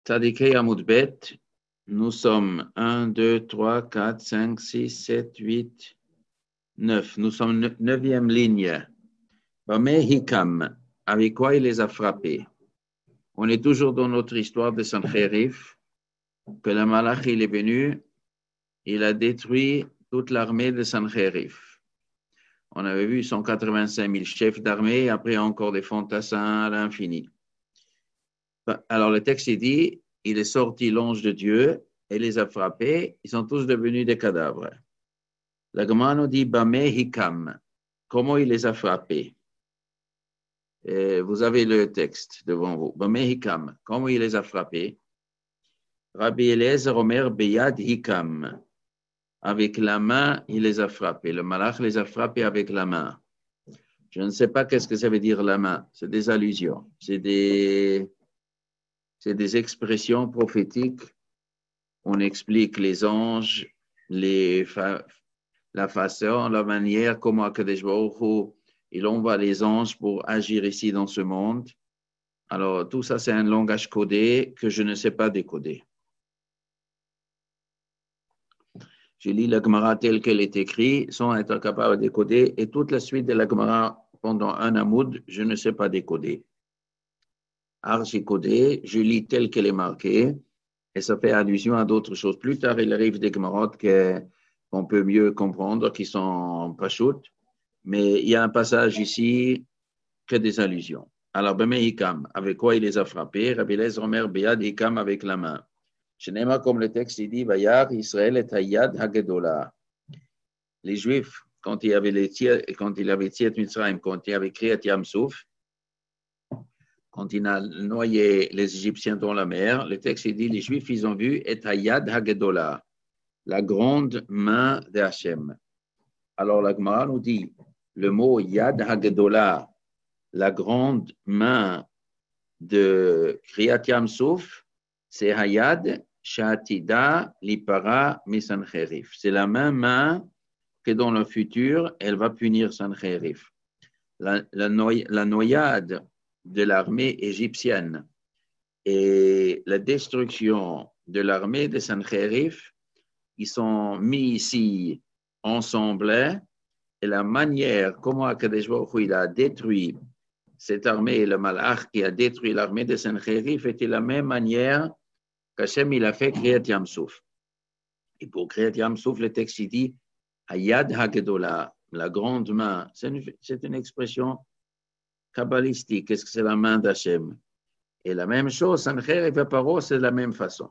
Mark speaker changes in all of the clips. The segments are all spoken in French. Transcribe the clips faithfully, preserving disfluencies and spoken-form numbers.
Speaker 1: Tzadikei Amud Bet, nous sommes un, deux, trois, quatre, cinq, six, sept, huit, neuf. Nous sommes neuvième ligne. Bameh Hikam, avec quoi il les a frappés? On est toujours dans notre histoire de Sancherif, que le Malach il est venu, il a détruit toute l'armée de Sancherif. On avait vu cent quatre-vingt-cinq mille chefs d'armée, après encore des fantassins à l'infini. Alors le texte il dit, il est sorti l'ange de Dieu et les a frappés, ils sont tous devenus des cadavres. La Gemara nous dit, Bameh Hikam, comment il les a frappés? Et vous avez le texte devant vous. Bameh Hikam, comment il les a frappés? Rabbi Eliezer Omer Beyad Hikam, avec la main, il les a frappés. Le malach les a frappés avec la main. Je ne sais pas qu'est-ce que ça veut dire la main. C'est des allusions, c'est des, c'est des expressions prophétiques. On explique les anges, les fa- la façon, la manière comment Akadosh Baruch Hu, il envoie les anges pour agir ici dans ce monde. Alors, tout ça, c'est un langage codé que je ne sais pas décoder. Je lis la Gemara telle qu'elle est écrite, sans être capable de décoder, et toute la suite de la Gemara, pendant un amoud, je ne sais pas décoder. Alors, j'ai codé, je lis telle qu'elle est marquée, et ça fait allusion à d'autres choses. Plus tard, il arrive des Gemarot qu'on peut mieux comprendre, qui sont pas chouettes, mais il y a un passage ici que des allusions. Alors, Bameh Hikam, avec quoi il les a frappés? Rabbi Eliezer Omer Beyad Hikam avec la main. Shenema, comme le texte il dit, Vayar Israël et Hayad Hagedola. Les Juifs, quand il y avait les tiers, quand il avait Tiet Mitzrayim, quand il y avait Kriyat Yam Souf, quand il a noyé les Égyptiens dans la mer, le texte il dit, les Juifs, ils ont vu et Hayad Hagedola, la grande main de Hachem. Alors la Gemara nous dit, le mot Yad Hagedola, la grande main de Kriyat Yam Souf, c'est Hayad Shatida Lipara Misancherif. C'est la même main que dans le futur, elle va punir Sancherif. La, la, noy, la noyade de l'armée égyptienne et la destruction de l'armée de Sancherif, ils sont mis ici ensemble, et la manière comment Akadosh Baruch Hu il a détruit cette armée et le malach qui a détruit l'armée de Sancherif était la même manière qu'Hachem il a fait Kriyat Yam Souf. Et pour Kriyat Yam Souf, le texte il dit Hayad Hagedola, la grande main. C'est une, c'est une expression kabbalistique. Qu'est-ce que c'est la main d'Hachem? Et la même chose, Sancherif et Paro, c'est de la même façon.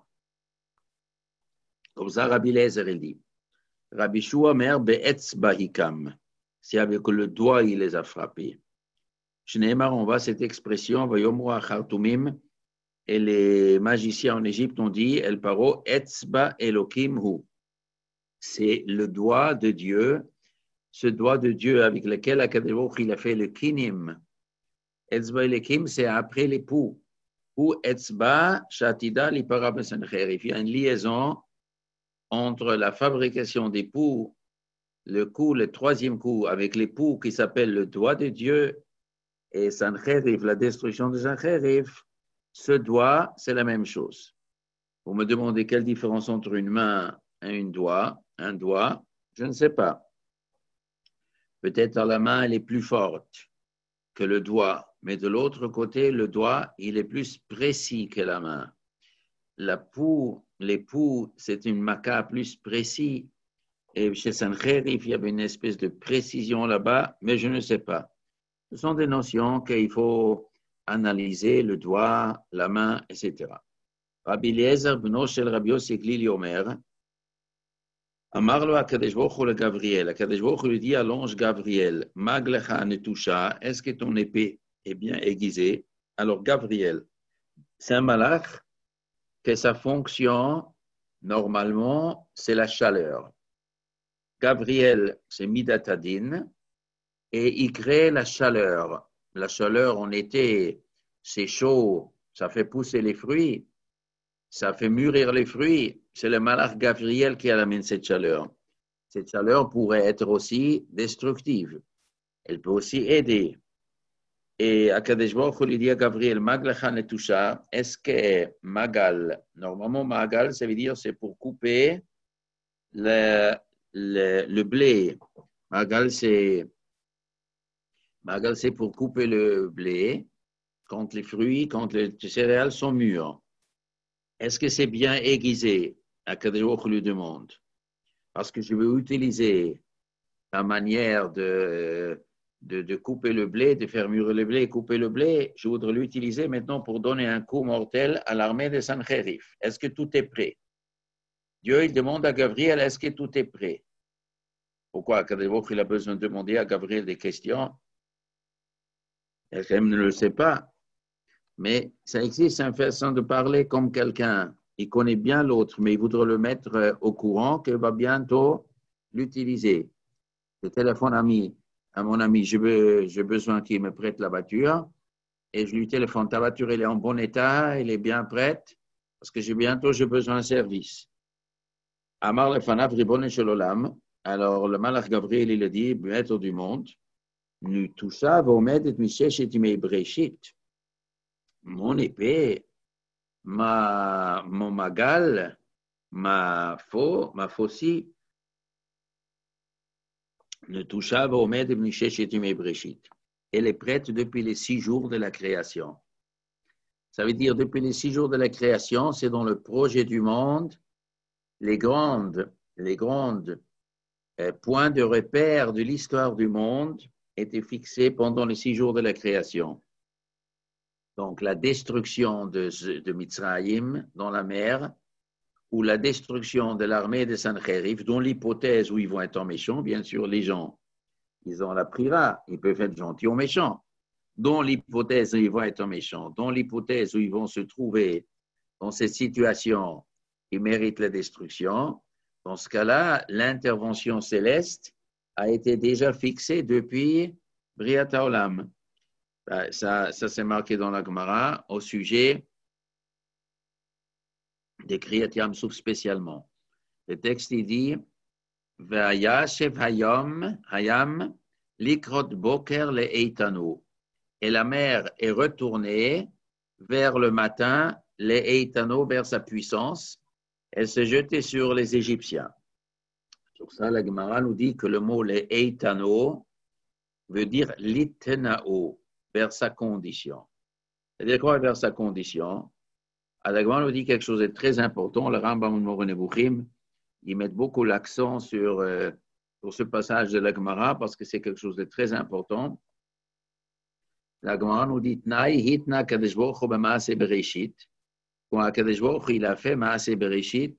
Speaker 1: Comme ça, Rabbi Eliezer il dit Rabbi Shua Mer Be'etzba Hikam. C'est avec le doigt il les a frappés. Shneimar, on voit cette expression, Vayomru Achartumim, et les magiciens en Égypte ont dit, El Paro Etzba Elokim Hu. C'est le doigt de Dieu, ce doigt de Dieu avec lequel Akadosh Baruch Hu il a fait le kinim. Etzba Elokim, c'est après l'époux. Ou Etzba Shatida Lipara Besancherif. Il y a une liaison entre la fabrication des poux, le coup, le troisième coup, avec l'époux qui s'appelle le doigt de Dieu, et Sancherif, la destruction de Sancherif, ce doigt, c'est la même chose. Vous me demandez quelle différence entre une main et une doigt, un doigt, je ne sais pas. Peut-être la main, elle est plus forte que le doigt, mais de l'autre côté, le doigt, il est plus précis que la main. La poux, les poux, c'est une maca plus précis. Et chez Sancherif, il y avait une espèce de précision là-bas, mais je ne sais pas. Ce sont des notions qu'il faut analyser, le doigt, la main, et cetera. Rabbi Eliezer, bno shel Rabbi Yossi Glili Omer, Amar lo Akadosh Baruch Hu le Gabriel. Akadosh Baruch Hu lui dit à l'ange Gabriel, Maglecha netusha, est-ce que ton épée est bien aiguisée? Alors Gabriel, c'est un malach que sa fonction, normalement, c'est la chaleur. Gabriel, c'est Midatadin, et il crée la chaleur. La chaleur en été, c'est chaud, ça fait pousser les fruits, ça fait mûrir les fruits. C'est le malach Gabriel qui amène cette chaleur. Cette chaleur pourrait être aussi destructive. Elle peut aussi aider. Et Akadosh Baruch Hu lui dit à Gabriel, Maglecha netusha, est-ce que Magal, normalement Magal, ça veut dire c'est pour couper le, le, le blé. Magal, c'est Magal, c'est pour couper le blé quand les fruits, quand les céréales sont mûres. Est-ce que c'est bien aiguisé? Akadosh Baruch Hu lui demande. Parce que je veux utiliser la manière de, de, de couper le blé, de faire mûrir le blé et couper le blé, je voudrais l'utiliser maintenant pour donner un coup mortel à l'armée de Sancherif. Est-ce que tout est prêt? Dieu, il demande à Gabriel, est-ce que tout est prêt? Pourquoi il a besoin de demander à Gabriel des questions? Elle ne le sait pas. Mais ça existe une façon de parler comme quelqu'un. Il connaît bien l'autre, mais il voudrait le mettre au courant qu'il va bientôt l'utiliser. Je téléphone ami, à mon ami, j'ai be, besoin qu'il me prête la voiture et je lui téléphone, ta voiture elle est en bon état, elle est bien prête parce que j'ai bientôt j'ai besoin d'un service. Amar lefanav ribon shel-olam. Alors le malach Gabriel il a dit, maître du monde, nu toucha v'omedet mishesh et imei breshit. Mon épée, ma mon magal, ma faux, ma faucille. Ne toucha v'omed mishesh et imei breshit. Elle est prête depuis les six jours de la création. Ça veut dire depuis les six jours de la création, c'est dans le projet du monde, les grandes, les grandes euh, points de repère de l'histoire du monde étaient fixés pendant les six jours de la création. Donc la destruction de, de Mitzrayim dans la mer, ou la destruction de l'armée de Sancherif, dont l'hypothèse où ils vont être en méchants, bien sûr, les gens, ils ont la prira, ils peuvent être gentils ou méchants. Dans l'hypothèse où ils vont être méchants, dans l'hypothèse où ils vont se trouver dans cette situation qui mérite la destruction, dans ce cas-là, l'intervention céleste a été déjà fixée depuis Briat Haolam. Ça, ça c'est marqué dans la Gemara au sujet des Kriyat Yam Souf spécialement. Le texte il dit V'ayashev hayam hayam likrot boker le eitanu. Et la mer est retournée vers le matin, le eitanu, vers sa puissance. Elle s'est jetée sur les Égyptiens. Sur ça, la Gemara nous dit que le mot le eitanu veut dire litnao, vers sa condition. C'est-à-dire quoi vers sa condition? La Gemara nous dit quelque chose de très important. Le Rambam et Moreh Nevuchim, ils mettent beaucoup l'accent sur, euh, sur ce passage de la Gemara parce que c'est quelque chose de très important. La Gemara nous dit Tnaï hitna Kadosh Baruch Hu b'maaseh bereshit. Quand Kadosh Baruch Hu il a fait maaseh bereshit,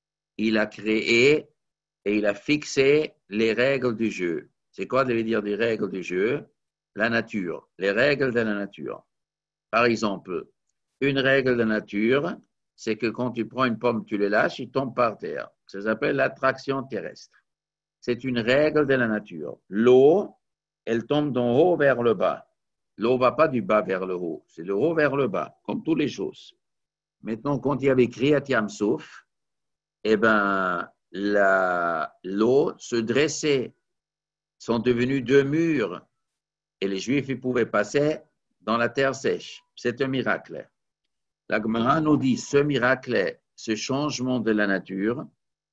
Speaker 1: il a créé et il a fixé les règles du jeu. C'est quoi de dire des règles du jeu? La nature, les règles de la nature. Par exemple, une règle de la nature, c'est que quand tu prends une pomme, tu le lâches, il tombe par terre. Ça s'appelle l'attraction terrestre. C'est une règle de la nature. L'eau, elle tombe d'en haut vers le bas. L'eau ne va pas du bas vers le haut, c'est le haut vers le bas, comme toutes les choses. Maintenant, quand il y avait Kriyat Yam Souf, eh ben, la, l'eau se dressait, sont devenus deux murs, et les Juifs ils pouvaient passer dans la terre sèche. C'est un miracle. La Gemara nous dit, ce miracle, ce changement de la nature,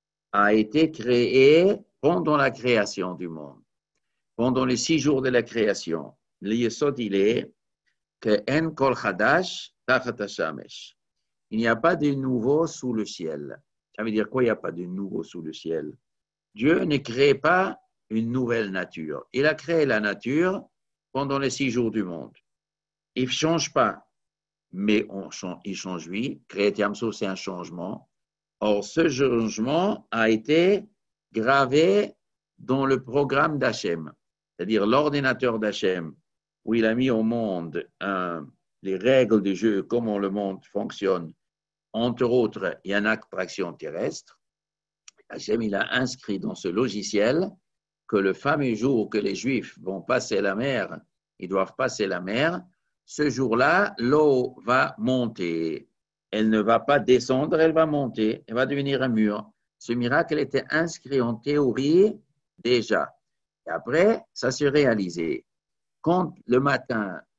Speaker 1: a été créé pendant la création du monde, pendant les six jours de la création. Le yesod, il est que en kol chadash tachat hashamesh. Il n'y a pas de nouveau sous le ciel. Ça veut dire quoi, il n'y a pas de nouveau sous le ciel? Dieu ne crée pas une nouvelle nature. Il a créé la nature pendant les six jours du monde. Il ne change pas, mais on change, il change, oui. Kriyat Yam Souf, c'est un changement. Or, ce changement a été gravé dans le programme d'Hachem, c'est-à-dire l'ordinateur d'Hachem, où il a mis au monde un, les règles du jeu, comment le monde fonctionne. Entre autres, il y a une attraction terrestre. Hachem, il a inscrit dans ce logiciel que le fameux jour que les Juifs vont passer la mer, ils doivent passer la mer, ce jour-là, l'eau va monter. Elle ne va pas descendre, elle va monter, elle va devenir un mur. Ce miracle était inscrit en théorie déjà. Et après, ça s'est réalisé. Quand le matin,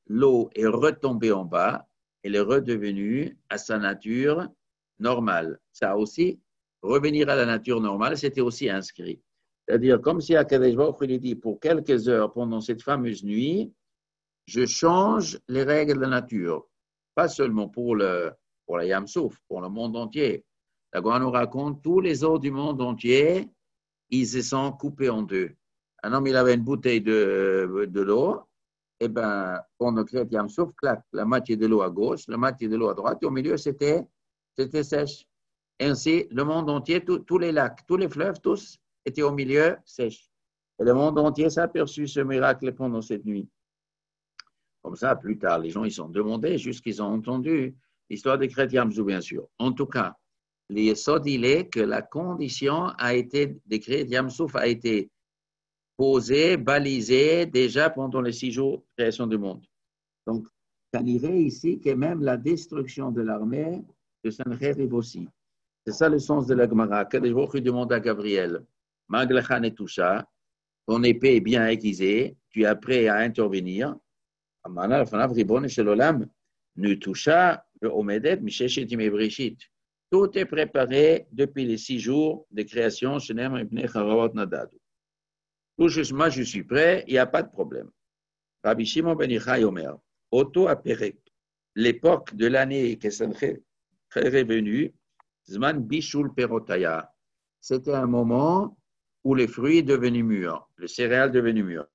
Speaker 1: l'eau est retombée en bas, elle est redevenue à sa nature normale. Ça aussi, revenir à la nature normale, c'était aussi inscrit. C'est-à-dire, comme si Akadosh Baruch Hu dit, pour quelques heures pendant cette fameuse nuit, je change les règles de la nature. Pas seulement pour, le, pour la Yam Souf, pour le monde entier. La Gemara nous raconte, tous les eaux du monde entier, ils se sont coupés en deux. Un homme, il avait une bouteille de, de l'eau, et bien, pour le crête Yam Souf, clac, la moitié de l'eau à gauche, la moitié de l'eau à droite, et au milieu, c'était, c'était sèche. Et ainsi, le monde entier, tout, tous les lacs, tous les fleuves, tous étaient au milieu sèches. Et le monde entier s'est aperçu ce miracle pendant cette nuit. Comme ça, plus tard, les gens, ils sont demandés, jusqu'ils ont entendu l'histoire des crêtes Yam Souf, bien sûr. En tout cas, l'Yesod, il est que la condition a été, des crêtes Yam Souf a été posée, balisée déjà pendant les six jours de création du monde. Donc, ça irait ici que même la destruction de l'armée de Sancheriv aussi. C'est ça le sens de la Gemara. Kadosh Baruch Hu demande à Gabriel, Maglechan et Toucha, ton épée est bien aiguisée, tu es prêt à intervenir. Amana Fanav Ribon Shelolam, nu Toucha, le Omedet, Misheshet Imebrishit. Tout est préparé depuis les six jours de création. Shenem Ibn Charavot Nadadu. Tout moi, je suis prêt, il n'y a pas de problème. Rabbi Shimon ben Yochai Omer, Oto Aperek, l'époque de l'année que Sancheriv est venu, Zman Bishul Perotaya, c'était un moment où les fruits devenaient mûrs, le céréales devenaient mûrs.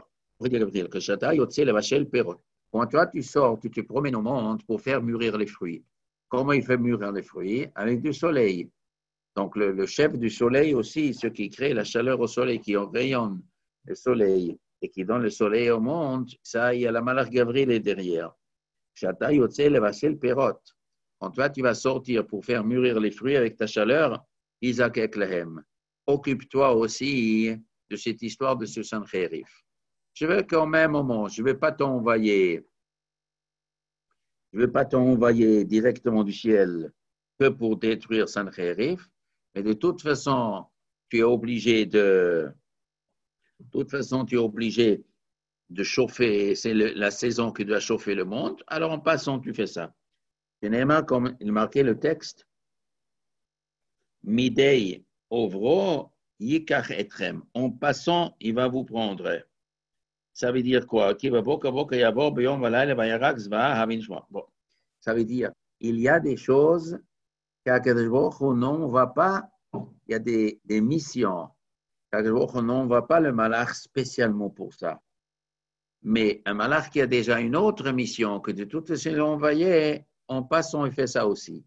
Speaker 1: Quand toi tu sors, tu te promènes au monde pour faire mûrir les fruits. Comment il fait mûrir les fruits? Avec du soleil. Donc le, le chef du soleil aussi, ce qui crée la chaleur au soleil, qui rayonne le soleil et qui donne le soleil au monde, ça, il y a la Malach Gabriel derrière. Quand toi, tu vas sortir pour faire mûrir les fruits avec ta chaleur, Isaac Eklehem, occupe-toi aussi de cette histoire de ce Sancheriv. Je veux qu'au même moment, je ne vais pas t'envoyer, je ne vais pas t'envoyer directement du ciel que pour détruire Sancheriv, mais de toute façon, tu es obligé de, de toute façon, tu es obligé de chauffer, c'est le, la saison qui doit chauffer le monde, alors en passant, tu fais ça. Finalement, comme il marquait le texte, Midei ovro yikach etrem. En passant, il va vous prendre. Ça veut dire quoi? Bon, ça veut dire, il y a des choses qu'Akadosh Baruch Hu non va pas, il y a des, des missions qu'Akadosh Baruch Hu non va pas le malach spécialement pour ça. Mais un malach qui a déjà une autre mission que de toutes les choses envoyées, en passant, il fait ça aussi.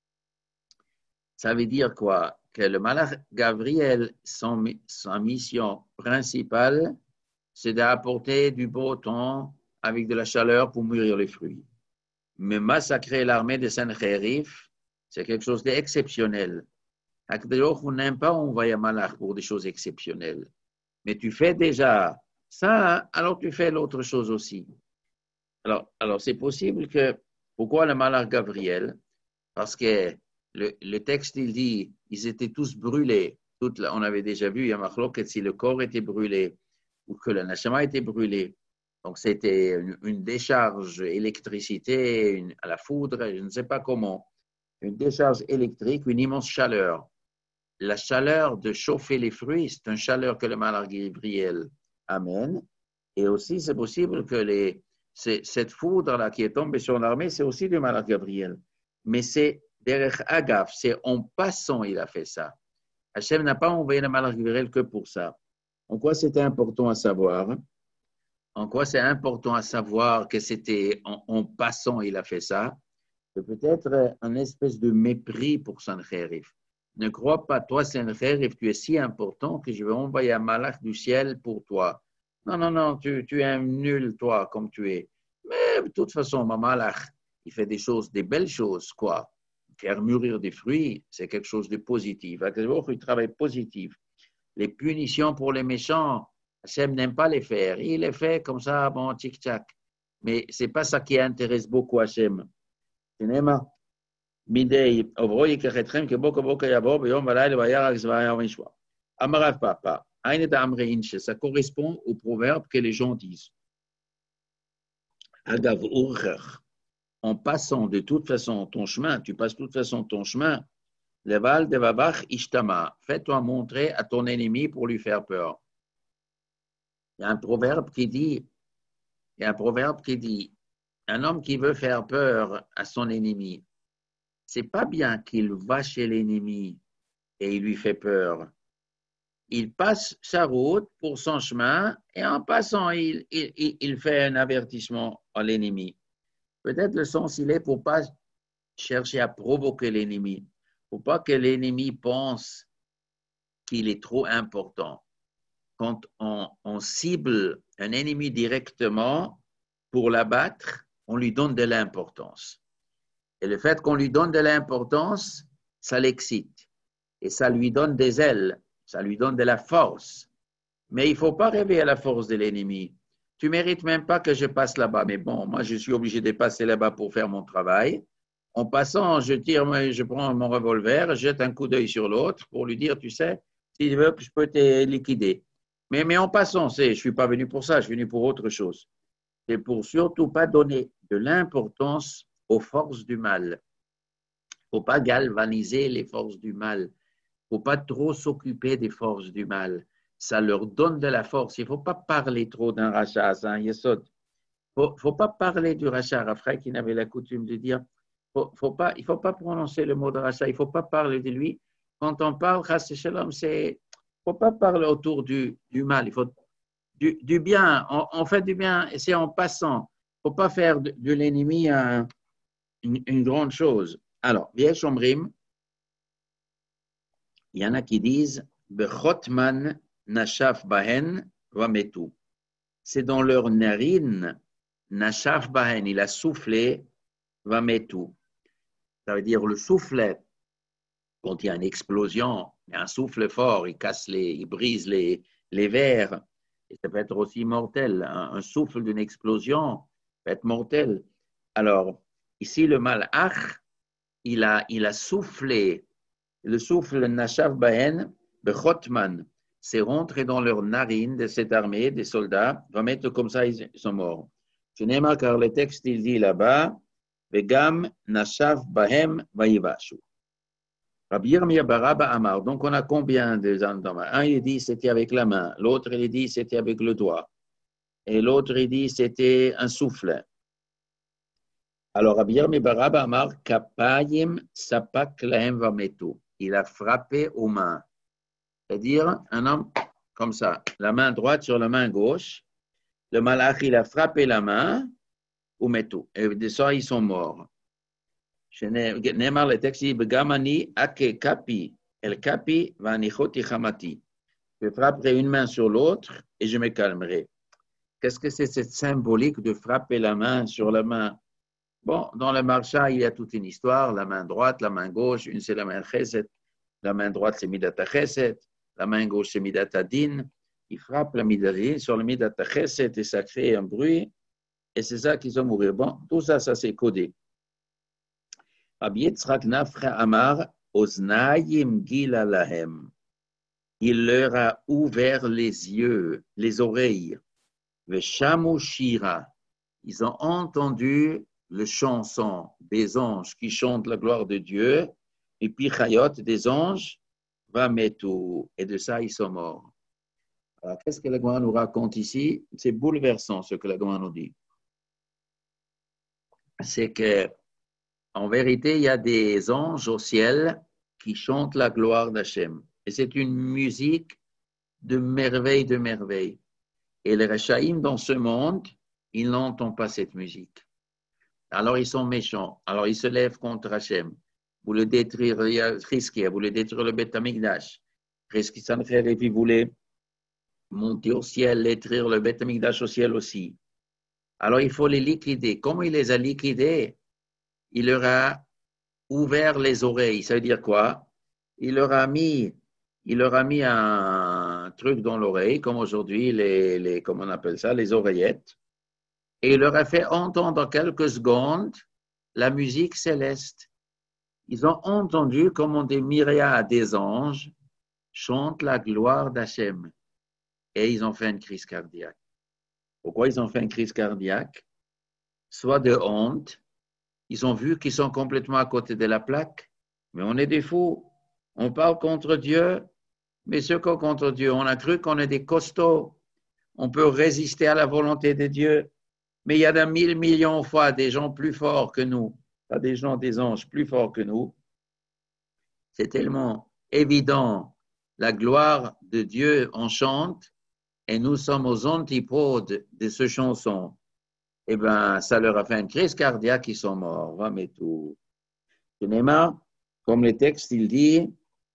Speaker 1: Ça veut dire quoi? Que le malach Gabriel, son, sa mission principale, c'est d'apporter du beau temps avec de la chaleur pour mûrir les fruits. Mais massacrer l'armée de Sancheriv, c'est quelque chose d'exceptionnel. On n'aime pas envoyer un malach pour des choses exceptionnelles. Mais tu fais déjà ça, alors tu fais l'autre chose aussi. Alors, alors c'est possible que, pourquoi le malach Gabriel? Parce que le, le texte, il dit, ils étaient tous brûlés. Toute la, on avait déjà vu, il y a marqué si le corps était brûlé ou que le neshama était brûlé. Donc, c'était une, une décharge électricité une, à la foudre, je ne sais pas comment. Une décharge électrique, une immense chaleur. La chaleur de chauffer les fruits, c'est une chaleur que le malach Gabriel amène. Et aussi, c'est possible que les, cette foudre-là qui est tombée sur l'armée, c'est aussi du malach Gabriel. Mais c'est derech agaf, c'est en passant il a fait ça. Hachem n'a pas envoyé le malach Gabriel que pour ça. En quoi c'était important à savoir? En quoi c'est important à savoir que c'était en, en passant il a fait ça? C'est peut-être un espèce de mépris pour Sancheriv. Ne crois pas, toi, Sancheriv, tu es si important que je vais envoyer un malach du ciel pour toi. Non, non, non, tu, tu es un nul, toi, comme tu es. Mais de toute façon, ma malach, il fait des choses, des belles choses, quoi. Faire mûrir des fruits, c'est quelque chose de positif. Il travaille positif. Les punitions pour les méchants, Hachem n'aime pas les faire. Il les fait comme ça, bon, tic-tac. Mais ce n'est pas ça qui intéresse beaucoup Hachem. Cinéma. Midei, Ovroy, Kechetrem, Keboko, Boka, Yabo, Beyom, Valaï, Vayarak, Zvaya, Vishwa. Amarav Papa. Aïnet Amreinche, ça correspond au proverbe que les gens disent. Agav urcher, en passant de toute façon ton chemin, tu passes de toute façon ton chemin, leval devavach ishtama, fais-toi montrer à ton ennemi pour lui faire peur. Il y a un proverbe qui dit, il y a un proverbe qui dit, un homme qui veut faire peur à son ennemi, c'est pas bien qu'il va chez l'ennemi et il lui fait peur. Il passe sa route pour son chemin et en passant, il, il, il fait un avertissement à l'ennemi. Peut-être le sens, il est pour ne pas chercher à provoquer l'ennemi, pour pas que l'ennemi pense qu'il est trop important. Quand on, on cible un ennemi directement pour l'abattre, on lui donne de l'importance. Et le fait qu'on lui donne de l'importance, ça l'excite. Et ça lui donne des ailes, ça lui donne de la force. Mais il ne faut pas rêver à la force de l'ennemi. Tu ne mérites même pas que je passe là-bas. Mais bon, moi, je suis obligé de passer là-bas pour faire mon travail. En passant, je tire, je prends mon revolver, je jette un coup d'œil sur l'autre pour lui dire, tu sais, si tu veux, je peux te liquider. Mais, mais en passant, c'est, je ne suis pas venu pour ça, je suis venu pour autre chose. C'est pour surtout pas donner de l'importance aux forces du mal. Il ne faut pas galvaniser les forces du mal. Il ne faut pas trop s'occuper des forces du mal. Ça leur donne de la force. Il ne faut pas parler trop d'un rachat, c'est un yesod. Il ne faut, faut pas parler du rachat. Raphaël qui avait la coutume de dire, faut, faut pas, il ne faut pas prononcer le mot de rachat, il ne faut pas parler de lui. Quand on parle, il ne faut pas parler autour du, du mal. Il faut du, du bien. On, on fait du bien, et c'est en passant. Il ne faut pas faire de, de l'ennemi un, une, une grande chose. Alors, Viesh Omrim, il y en a qui disent Bechotman Nashaf Bahen Vametu. C'est dans leur narine, Nashaf Bahen, il a soufflé Vametu. Ça veut dire le soufflet, quand il y a une explosion, il y a un souffle fort, il casse les, il brise les, les verres. Et ça peut être aussi mortel. Un, un souffle d'une explosion peut être mortel. Alors, ici, le malach, il a, il a soufflé. Le souffle Nashav Bahen, Bechotman, c'est rentré dans leur narine de cette armée, des soldats, va mettre comme ça, ils sont morts. Je n'ai pas car le texte, il dit là-bas, Vegam Nashav Bahem Vaïvashu. Rabbi Yirmiyah Baraba Amar. Donc, on a combien de endroits? Un, il dit c'était avec la main. L'autre, il dit c'était avec le doigt. Et l'autre, il dit c'était un souffle. Alors, Rabbi Yirmiyah Baraba Amar, Kapayim Sapak Lahem Vametu. Il a frappé aux mains. C'est-à-dire, un homme comme ça, la main droite sur la main gauche. Le malach, il a frappé la main, ou metu. Et de ça, ils sont morts. Neymar, le texte dit, Begamani ake kapi, el kapi vanichoti chamati. Je frapperai une main sur l'autre et je me calmerai. Qu'est-ce que c'est cette symbolique de frapper la main sur la main? Bon, dans le marcha, il y a toute une histoire, la main droite, la main gauche, une c'est la main chesed, la main droite c'est midata chesed, la main gauche c'est midata din. Il frappe la midata din sur le midata chesed et ça crée un bruit et c'est ça qu'ils ont mourir. Bon, tout ça, ça c'est codé. Rabbi Yitzchak Nafra Amar, Oznaim Gila Lahem. Il leur a ouvert les yeux, les oreilles. Veshamu Shira. Ils ont entendu le chanson des anges qui chantent la gloire de Dieu, et puis Chayot, des anges, Vametu. Et de ça, ils sont morts. Alors, qu'est-ce que la Gemara nous raconte ici? C'est bouleversant ce que la Gemara nous dit. C'est que en vérité, il y a des anges au ciel qui chantent la gloire d'Hachem. Et c'est une musique de merveille, de merveille. Et les Rachaïm dans ce monde, ils n'entendent pas cette musique. Alors ils sont méchants. Alors ils se lèvent contre Hachem. Vous le détruire, risquer, vous le détruire le Beth Amikdash. Risquer Sancher et puis vous voulez monter au ciel, détruire le Beth Amikdash au ciel aussi. Alors il faut les liquider. Comment il les a liquidés? Il leur a ouvert les oreilles. Ça veut dire quoi? Il leur a mis, il leur a mis un truc dans l'oreille, comme aujourd'hui, les, les, comment on appelle ça, les oreillettes. Et il leur a fait entendre en quelques secondes la musique céleste. Ils ont entendu comment des myriades des anges chantent la gloire d'Hachem. Et ils ont fait une crise cardiaque. Pourquoi ils ont fait une crise cardiaque? soit de honte. Ils ont vu qu'ils sont complètement à côté de la plaque, mais on est des fous. On parle contre Dieu, mais ceux qui sont contre Dieu, on a cru qu'on est des costauds. On peut résister à la volonté de Dieu, mais il y a de mille millions de fois des gens plus forts que nous, pas des gens, des anges plus forts que nous. C'est tellement évident. La gloire de Dieu, on chante, et nous sommes aux antipodes de ce chanson. Eh bien, ça leur a fait une crise cardiaque, ils sont morts. Va, mais tout. Comme le texte, il dit,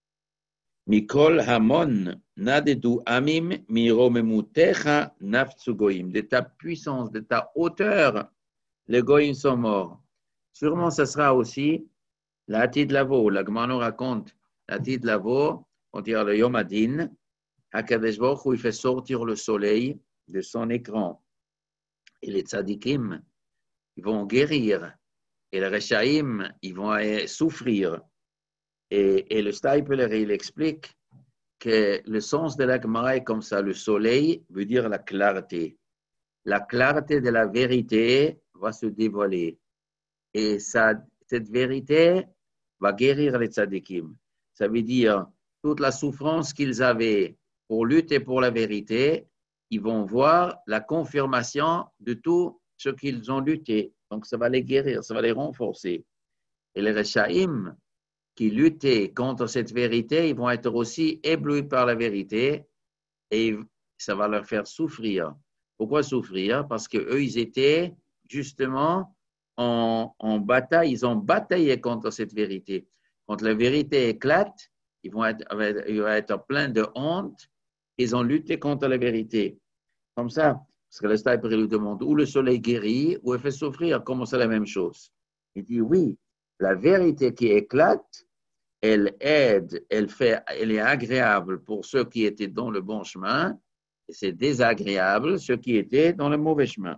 Speaker 1: Mikol Hamon, Nadedu Amim, Miromemutecha, Naftsugoim. De ta puissance, de ta hauteur, les goïms sont morts. Sûrement, ce sera aussi la Hatid Lavo. La Gemara nous raconte la Hatid Lavo, on dirait le Yom Adin, Hakadosh Baruch Hu, il fait sortir le soleil de son écran. Et les tzadikim, ils vont guérir. Et les rechaïm, ils vont souffrir. Et, et le Steipler, il explique que le sens de la Gemara est comme ça. Le soleil veut dire la clarté. La clarté de la vérité va se dévoiler. Et ça, cette vérité va guérir les tzadikim. Ça veut dire toute la souffrance qu'ils avaient pour lutter pour la vérité, ils vont voir la confirmation de tout ce qu'ils ont lutté. Donc, ça va les guérir, ça va les renforcer. Et les Rechaïm qui luttaient contre cette vérité, ils vont être aussi éblouis par la vérité et ça va leur faire souffrir. Pourquoi souffrir? Parce qu'eux, ils étaient justement en, en bataille, ils ont bataillé contre cette vérité. Quand la vérité éclate, ils vont être, ils vont être pleins de honte. Ils ont lutté contre la vérité. Comme ça, parce que le Steipler lui demande où le soleil guérit, ou il fait souffrir, comment c'est la même chose. Il dit oui, la vérité qui éclate, elle aide, elle, fait, elle est agréable pour ceux qui étaient dans le bon chemin, et c'est désagréable ceux qui étaient dans le mauvais chemin.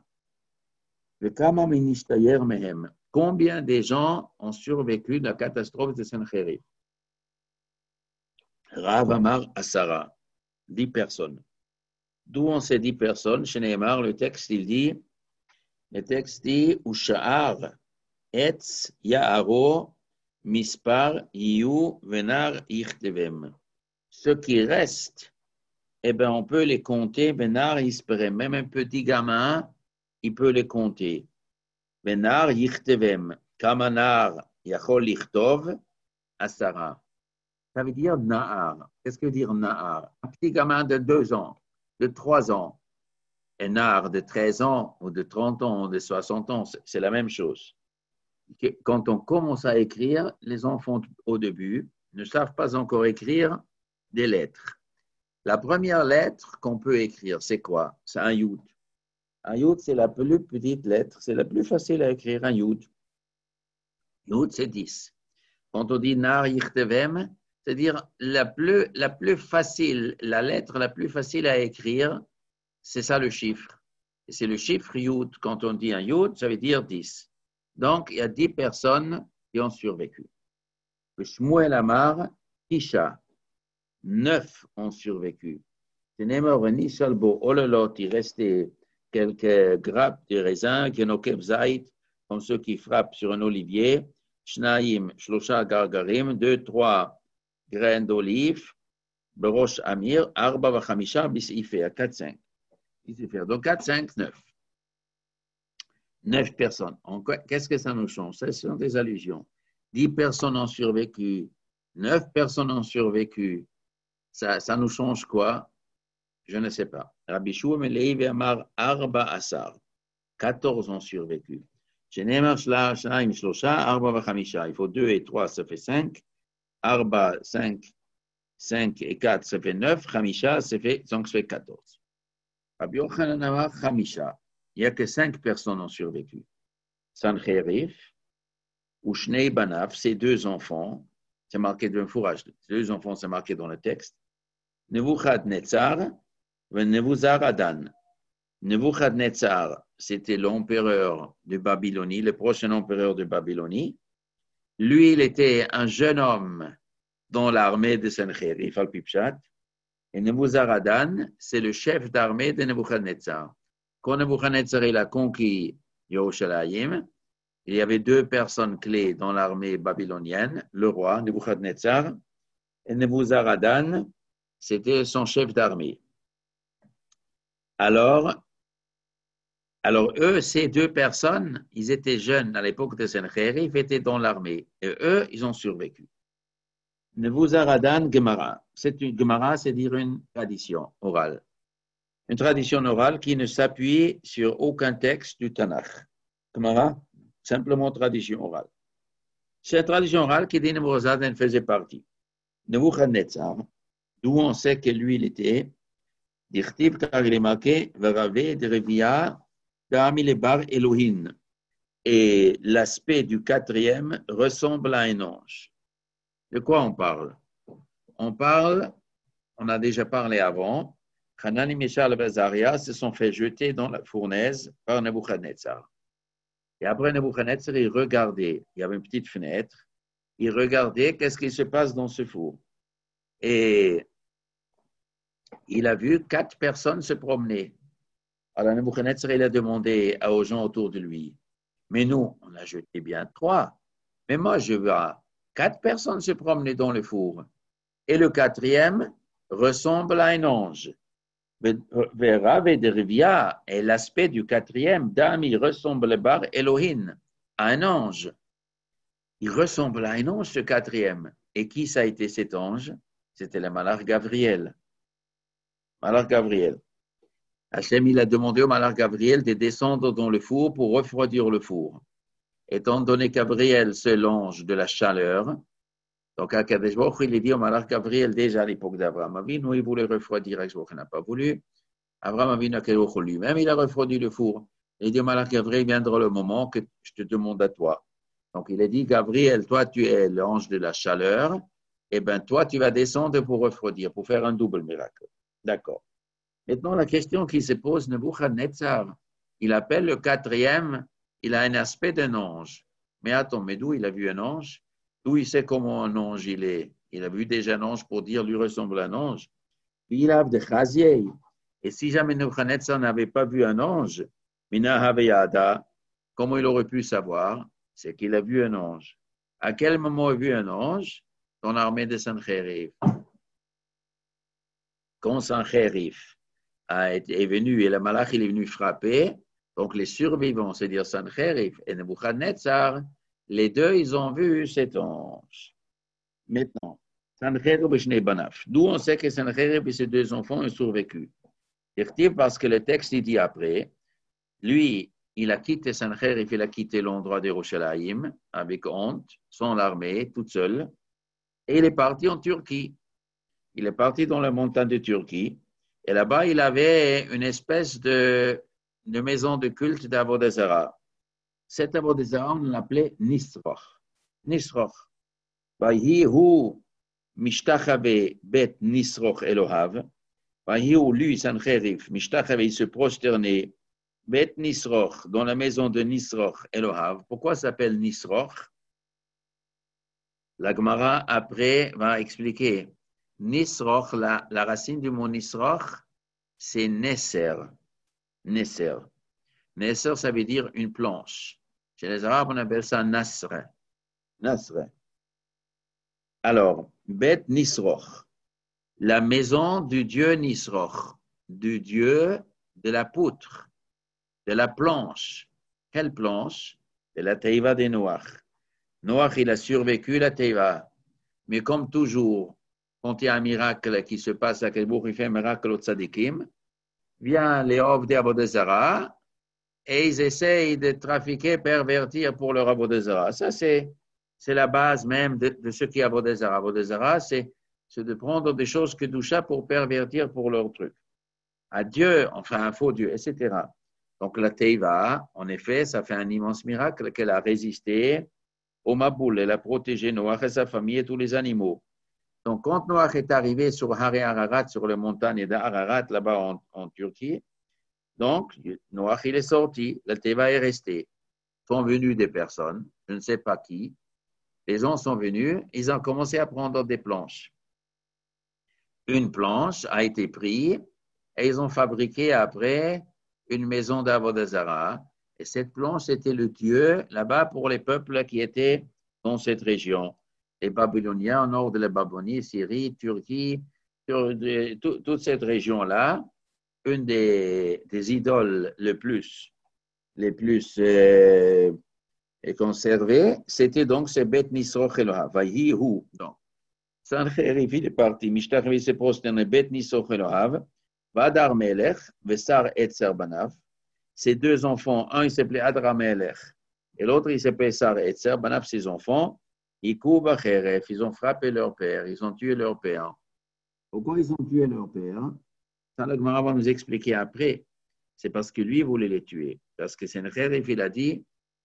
Speaker 1: Combien de gens ont survécu de la catastrophe de Sancheriv? Rav Amar Asara, dix personnes. D'où on sait dix personnes? Chez Neymar, le texte, il dit, le texte dit, Usha'ar, Etz, Ya'aro, Mispar, Iyu, Venar, Ichtevem. Ceux qui restent, eh bien, on peut les compter, Venar, Ispere. Même un petit gamin, il peut les compter. Venar, Ichtevem. Kamanar, Yachol, Ichtov, Asara. Ça veut dire Nahar. Qu'est-ce que veut dire Nahar? Un petit gamin de deux ans, de trois ans. Un Nahar de treize ans, ou de trente ans, ou de soixante ans, c'est la même chose. Quand on commence à écrire, les enfants au début ne savent pas encore écrire des lettres. La première lettre qu'on peut écrire, c'est quoi? C'est un Yud. Un Yud, c'est la plus petite lettre, c'est la plus facile à écrire, un Yud. Yud, c'est dix. Quand on dit Nar Yichtevem, c'est-à-dire la plus, la plus facile, la lettre la plus facile à écrire, c'est ça le chiffre. Et c'est le chiffre Yud. Quand on dit un Yud, ça veut dire dix. Donc, il y a dix personnes qui ont survécu. Le Shmuel Amar, Isha, neuf ont survécu. Il restait quelques grappes de raisin, comme ceux qui frappent sur un olivier, Shnaim, Shlosha Gargarim, deux, trois graines d'olive, Berosh Amir, Arba Vachamisha, Bisifé, à quatre, cinq. Donc quatre, cinq, neuf. Neuf personnes. Qu'est-ce que ça nous change? Ce sont des allusions. Dix personnes ont survécu, neuf personnes ont survécu. Ça, ça nous change quoi? Je ne sais pas. Rabbi Shua Levi Amar Arba Asar. quatorze ont survécu. Il faut deux et trois, ça fait cinq. Arba, cinq. cinq et quatre, ça fait neuf. Chamisha, ça fait, donc ça fait quatorze. Rabbi Yochanan Amar Chamisha. Il n'y a que cinq personnes ont survécu. Sancherif, ou Shnei Banav, c'est deux enfants. C'est marqué d'un fourrage. Deux enfants, c'est marqué dans le texte. Nebuchadnezzar, Nebuzaradan. Nebuchadnezzar, c'était l'empereur de Babylonie, le prochain empereur de Babylonie. Lui, il était un jeune homme dans l'armée de Sancherif, Al-Pipchat. Et Nebuzaradan, c'est le chef d'armée de Nebuchadnezzar. Quand Nebuchadnezzar il a conquis Yerushalayim. Il y avait deux personnes clés dans l'armée babylonienne, le roi Nebuchadnezzar et Nebuzaradan, c'était son chef d'armée. Alors, alors, eux, ces deux personnes, ils étaient jeunes à l'époque de Sennacherib, ils étaient dans l'armée. Et eux, ils ont survécu. Nebuzaradan Gemara. C'est une Gemara, c'est dire une tradition orale. Une tradition orale qui ne s'appuie sur aucun texte du Tanakh. Gemara, simplement tradition orale. C'est une tradition orale qui dit que Nebuzaradan faisait partie. Nebuchadnezzar, d'où on sait que lui, il était, d'Irtib, car il est marqué, Veravé, de Revia, Parmi les bar Elohim. Et l'aspect du quatrième ressemble à un ange. De quoi on parle? On parle, on a déjà parlé avant, Hanani, Mishal et Azaria se sont fait jeter dans la fournaise par Nebuchadnezzar. Et après Nebuchadnezzar, il regardait, il y avait une petite fenêtre, il regardait qu'est-ce qui se passe dans ce four. Et il a vu quatre personnes se promener. Alors Nebuchadnezzar, il a demandé aux gens autour de lui, mais nous, on a jeté bien trois. Mais moi, je vois quatre personnes se promener dans le four. Et le quatrième ressemble à un ange. Et l'aspect du quatrième, dame, il ressemble bar Elohim, à un ange. Il ressemble à un ange, ce quatrième. Et qui ça a été cet ange? C'était le malach Gabriel. Malach Gabriel. Hachem, il a demandé au malach Gabriel de descendre dans le four pour refroidir le four. Étant donné Gabriel, c'est l'ange de la chaleur, donc à Kadesh Baruch Hu, il a dit au malach Gabriel, déjà à l'époque d'Abraham Avinu, il voulait refroidir, Kadesh Baruch Hu n'a pas voulu. Abraham Avinu, Kadesh Baruch Hu lui-même, il a refroidi le four. Il dit au malach Gabriel, viendra le moment que je te demande à toi. Donc il a dit, Gabriel, toi tu es l'ange de la chaleur, et bien toi tu vas descendre pour refroidir, pour faire un double miracle. D'accord. Maintenant, la question qui se pose, Nebuchadnezzar, il appelle le quatrième, il a un aspect d'un ange. Mais attends, mais d'où il a vu un ange? D'où il sait comment un ange il est? Il a vu déjà un ange pour dire lui ressemble à un ange. Puis il a de Chazier. Et si jamais Nebuchadnezzar n'avait pas vu un ange, Mina Haveyada, comment il aurait pu savoir? C'est qu'il a vu un ange. À quel moment il a vu un ange? Dans l'armée de Sennacherib. Quand Sennacherib est venu et le malach il est venu frapper, donc les survivants, c'est-à-dire Sennacherib et Nebuchadnezzar, les deux, ils ont vu cet ange. Maintenant, Sennacherib et Shnei Banaf. D'où on sait que Sennacherib et ses deux enfants ont survécu. Parce que le texte il dit après, lui, il a quitté Sennacherib, il a quitté l'endroit de Yerushalayim avec honte, sans l'armée, toute seule, et il est parti en Turquie. Il est parti dans la montagne de Turquie. Et là-bas, il avait une espèce de, de maison de culte d'Avodah Zarah. Cet Avodah Zarah, on l'appelait Nisroch. Nisroch. Vahi hu mishtachave bet Nisroch Elohav. Vahi hu lui, Sennacherib, mishtachave, il se prosternait bet Nisroch, dans la maison de Nisroch Elohav. Pourquoi ça s'appelle Nisroch? La Gemara, après, va expliquer. Nisroch, la, la racine du mot Nisroch, c'est Nesser. Nesser. Nesser, ça veut dire une planche. Chez les Arabes, on appelle ça Nasr. Nasr. Alors, Bet Nisroch, la maison du dieu Nisroch, du dieu de la poutre, de la planche. Quelle planche? De la Teiva de Noach. Noach, il a survécu la Teiva. Mais comme toujours, quand il y a un miracle qui se passe à Kelbourg, il fait un miracle au Tzadikim, vient les Ovdei Avodah Zarah et ils essayent de trafiquer, pervertir pour leur Avodah Zarah. Ça, c'est, c'est la base même de, de ce qui est Avodah Zarah. Avodah Zarah, c'est, c'est de prendre des choses que doucha pour pervertir pour leur truc. À Dieu, enfin un faux Dieu, et cetera. Donc la Teiva, en effet, ça fait un immense miracle qu'elle a résisté au Maboul. Elle a protégé Noach et sa famille et tous les animaux. Donc, quand Noach est arrivé sur Haré Ararat, sur les montagnes d'Ararat, là-bas en, en Turquie, donc, Noach, il est sorti, la Teva est restée. Sont venus des personnes, je ne sais pas qui, les gens sont venus, ils ont commencé à prendre des planches. Une planche a été prise et ils ont fabriqué après une maison d'Avodah Zarah. Et cette planche, c'était le Dieu là-bas pour les peuples qui étaient dans cette région. Les Babyloniens, au nord de la Babylonie, Syrie, Turquie, sur de, tout, toute cette région-là, une des, des idoles les plus, les plus euh, conservées, c'était donc ce Beth Nisroch Eloha, Vayihu. Donc, Sancherif, il est parti, Mishtachvi s'est prosterné, Beth Nisroch Elohav, Vadar Melech, Vesar Etzer Banav. Ses deux enfants, un il s'appelait Adramelech et l'autre il s'appelait Sar Etzer, Banav, ses enfants, ils ont frappé leur père, ils ont tué leur père. Pourquoi ils ont tué leur père? Ça, le Gemara va nous expliquer après. C'est parce que lui voulait les tuer. Parce que Sancherif, il a dit,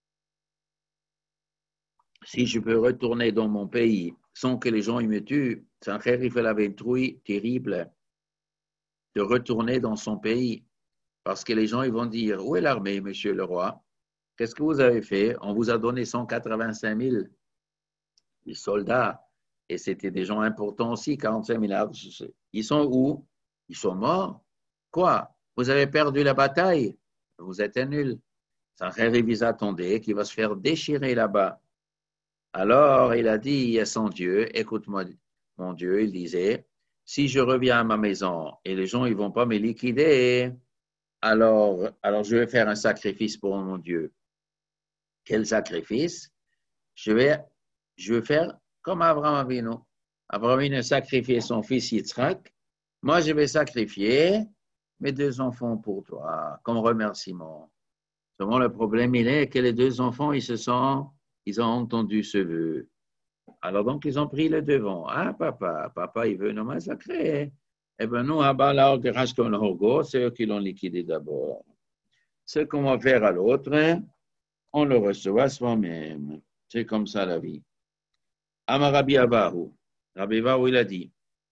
Speaker 1: si je peux retourner dans mon pays sans que les gens ils me tuent, Sancherif, il avait une trouille terrible de retourner dans son pays. Parce que les gens ils vont dire, où est l'armée, monsieur le roi? Qu'est-ce que vous avez fait? On vous a donné cent quatre-vingt-cinq mille soldats, et c'était des gens importants aussi, quarante-cinq mille. Ils sont où? Ils sont morts. Quoi? Vous avez perdu la bataille? Vous êtes un nul. Sancherif, ils attendaient qu'il va se faire déchirer là-bas. Alors, il a dit à son Dieu, écoute-moi, mon Dieu, il disait, si je reviens à ma maison et les gens ils vont pas me liquider, Alors, alors, je vais faire un sacrifice pour mon Dieu. Quel sacrifice? Je vais, je vais faire comme Abraham Avinu. Abraham Avinu a sacrifié son fils Yitzhak. Moi, je vais sacrifier mes deux enfants pour toi, comme remerciement. Seulement, le problème, il est que les deux enfants, ils se sont, ils ont entendu ce vœu. Alors, donc, ils ont pris le devant. Ah, papa, papa, il veut nous massacrer. Eh bien, nous, à Balar, c'est eux qui l'ont liquidé d'abord. Ce qu'on va faire à l'autre, on le reçoit soi-même. C'est comme ça la vie. Amar Rabbi Abahu. Rabbi Abahu, il a dit,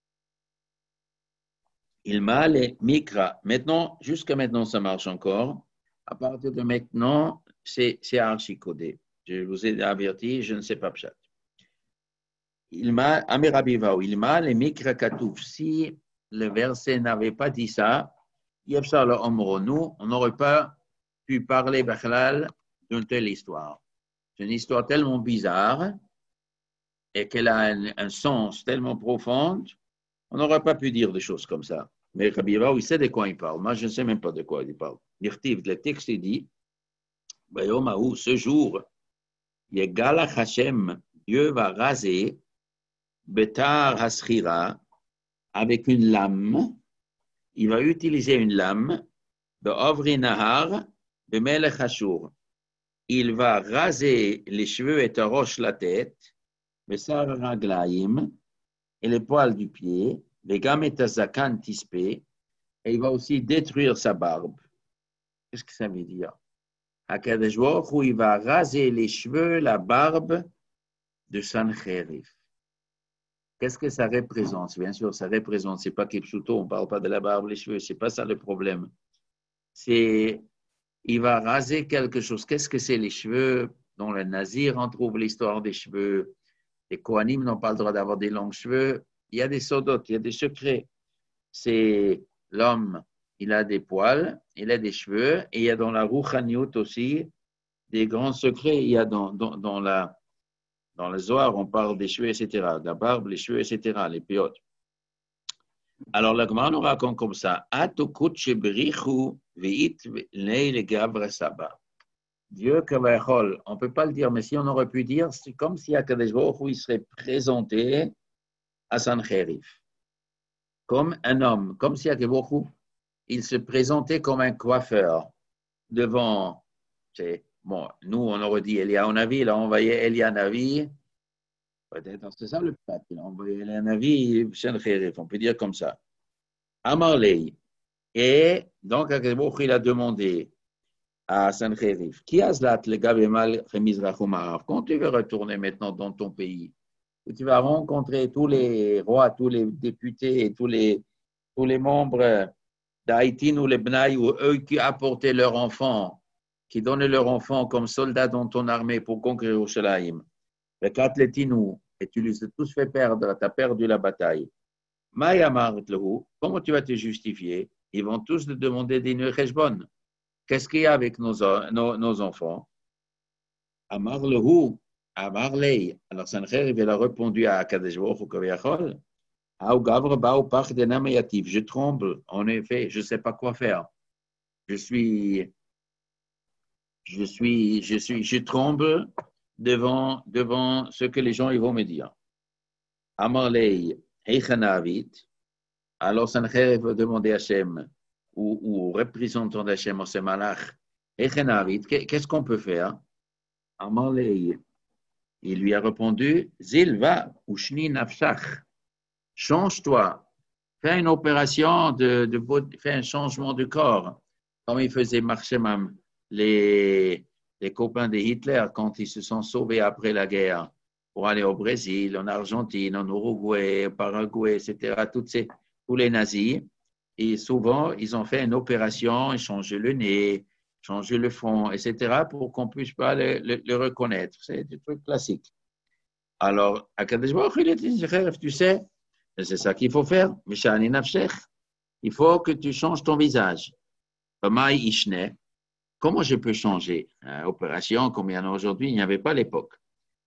Speaker 1: il m'a les mikra. Maintenant, jusqu'à maintenant, ça marche encore. À partir de maintenant, c'est, c'est archi-codé. Je vous ai averti, je ne sais pas pshat. Il m'a, Amir Rabbi Abahu, il m'a les mikra katouf. Si le verset n'avait pas dit ça, nous, on n'aurait pas pu parler Bachlal d'une telle histoire. C'est une histoire tellement bizarre et qu'elle a un, un sens tellement profond, on n'aurait pas pu dire des choses comme ça. Mais Rabbi Abahu, il sait de quoi il parle. Moi, je ne sais même pas de quoi il parle. Le texte dit, ce jour, Yegala Hashem, Dieu va raser Betar Hasrira avec une lame. Il va utiliser une lame de Ovri Nahar de Melech Ashur. Il va raser les cheveux et roche la tête, Besar Raglaim, et les poils du pied, les Gametazakan Tispé, et il va aussi détruire sa barbe. Qu'est-ce que ça veut dire? Hakadosh Baruch Hu, il va raser les cheveux, la barbe de Sancherif. Qu'est-ce que ça représente? Bien sûr, ça représente, c'est pas Kipchuto, on ne parle pas de la barbe, les cheveux, c'est pas ça le problème. C'est, il va raser quelque chose. Qu'est-ce que c'est les cheveux? Dans le Nazir, on trouve l'histoire des cheveux. Les Kohanim n'ont pas le droit d'avoir des longs cheveux. Il y a des sodotes, il y a des secrets. C'est l'homme, il a des poils, il a des cheveux, et il y a dans la Rouchaniout aussi des grands secrets. Il y a dans, dans, dans la Dans le Zohar, on parle des cheveux, et cetera. La barbe, les cheveux, et cetera. Les péotes. Alors, la Gemara nous raconte comme ça. Dieu Kavachol. On ne peut pas le dire, mais si on aurait pu dire, c'est comme si Akadosh Baruch Hu il serait présenté à Sancherif. Comme un homme. Comme si Akadosh Baruch Hu il se présentait comme un coiffeur devant. C'est, Bon, nous, on aurait dit Eliyahu Navi, il a envoyé Eliyahu Navi. Peut-être c'est ça le peuple. Il a envoyé Eliyahu Navi, on peut dire comme ça. Amarlei. Et donc, il a demandé à Sancherif, qui azlat le gabemal remizrachumarav, quand tu veux retourner maintenant dans ton pays, et tu vas rencontrer tous les rois, tous les députés, tous les, tous les membres d'Haïti ou les Bnaï, ou eux qui apportaient leurs enfants, qui donnaient leurs enfants comme soldats dans ton armée pour conquérir Yerushalayim. Les quatre Létinou, et tu les as tous fait perdre, tu as perdu la bataille. Comment tu vas te justifier? Ils vont tous te demander des Cheshbon. qu'est-ce qu'il y a avec nos, nos, nos enfants? Amar lehu, Amar lei. Alors, Sancherib, il a répondu à Kadesh Baruch Hu Kaviyachol. Je tremble, en effet, je ne sais pas quoi faire. Je suis, je suis, je suis, je tremble devant, devant ce que les gens ils vont me dire. Amarlei, Heichanavit. Alors Sancherib va demander à Hachem, ou, ou représentant d'Hachem, au Semalach, Heichanavit, qu'est-ce qu'on peut faire? Amarlei, il lui a répondu, Zilva, Ushni Nafshach. Change-toi, fais une opération, de, de, fais un changement de corps, comme il faisait marcher même les, les copains de Hitler quand ils se sont sauvés après la guerre pour aller au Brésil, en Argentine, en Uruguay, au Paraguay, et cetera. Toutes ces, tous les nazis. Et souvent, ils ont fait une opération, ils changé le nez, changé le front, et cetera pour qu'on ne puisse pas le, le, le reconnaître. C'est des trucs classiques. Alors, à Kadesh Baruch Hu, il a dit, tu sais, c'est ça qu'il faut faire. Il faut que tu changes ton visage. Comment je peux changer? Euh, opération, comme il y en a aujourd'hui, il n'y avait pas à l'époque.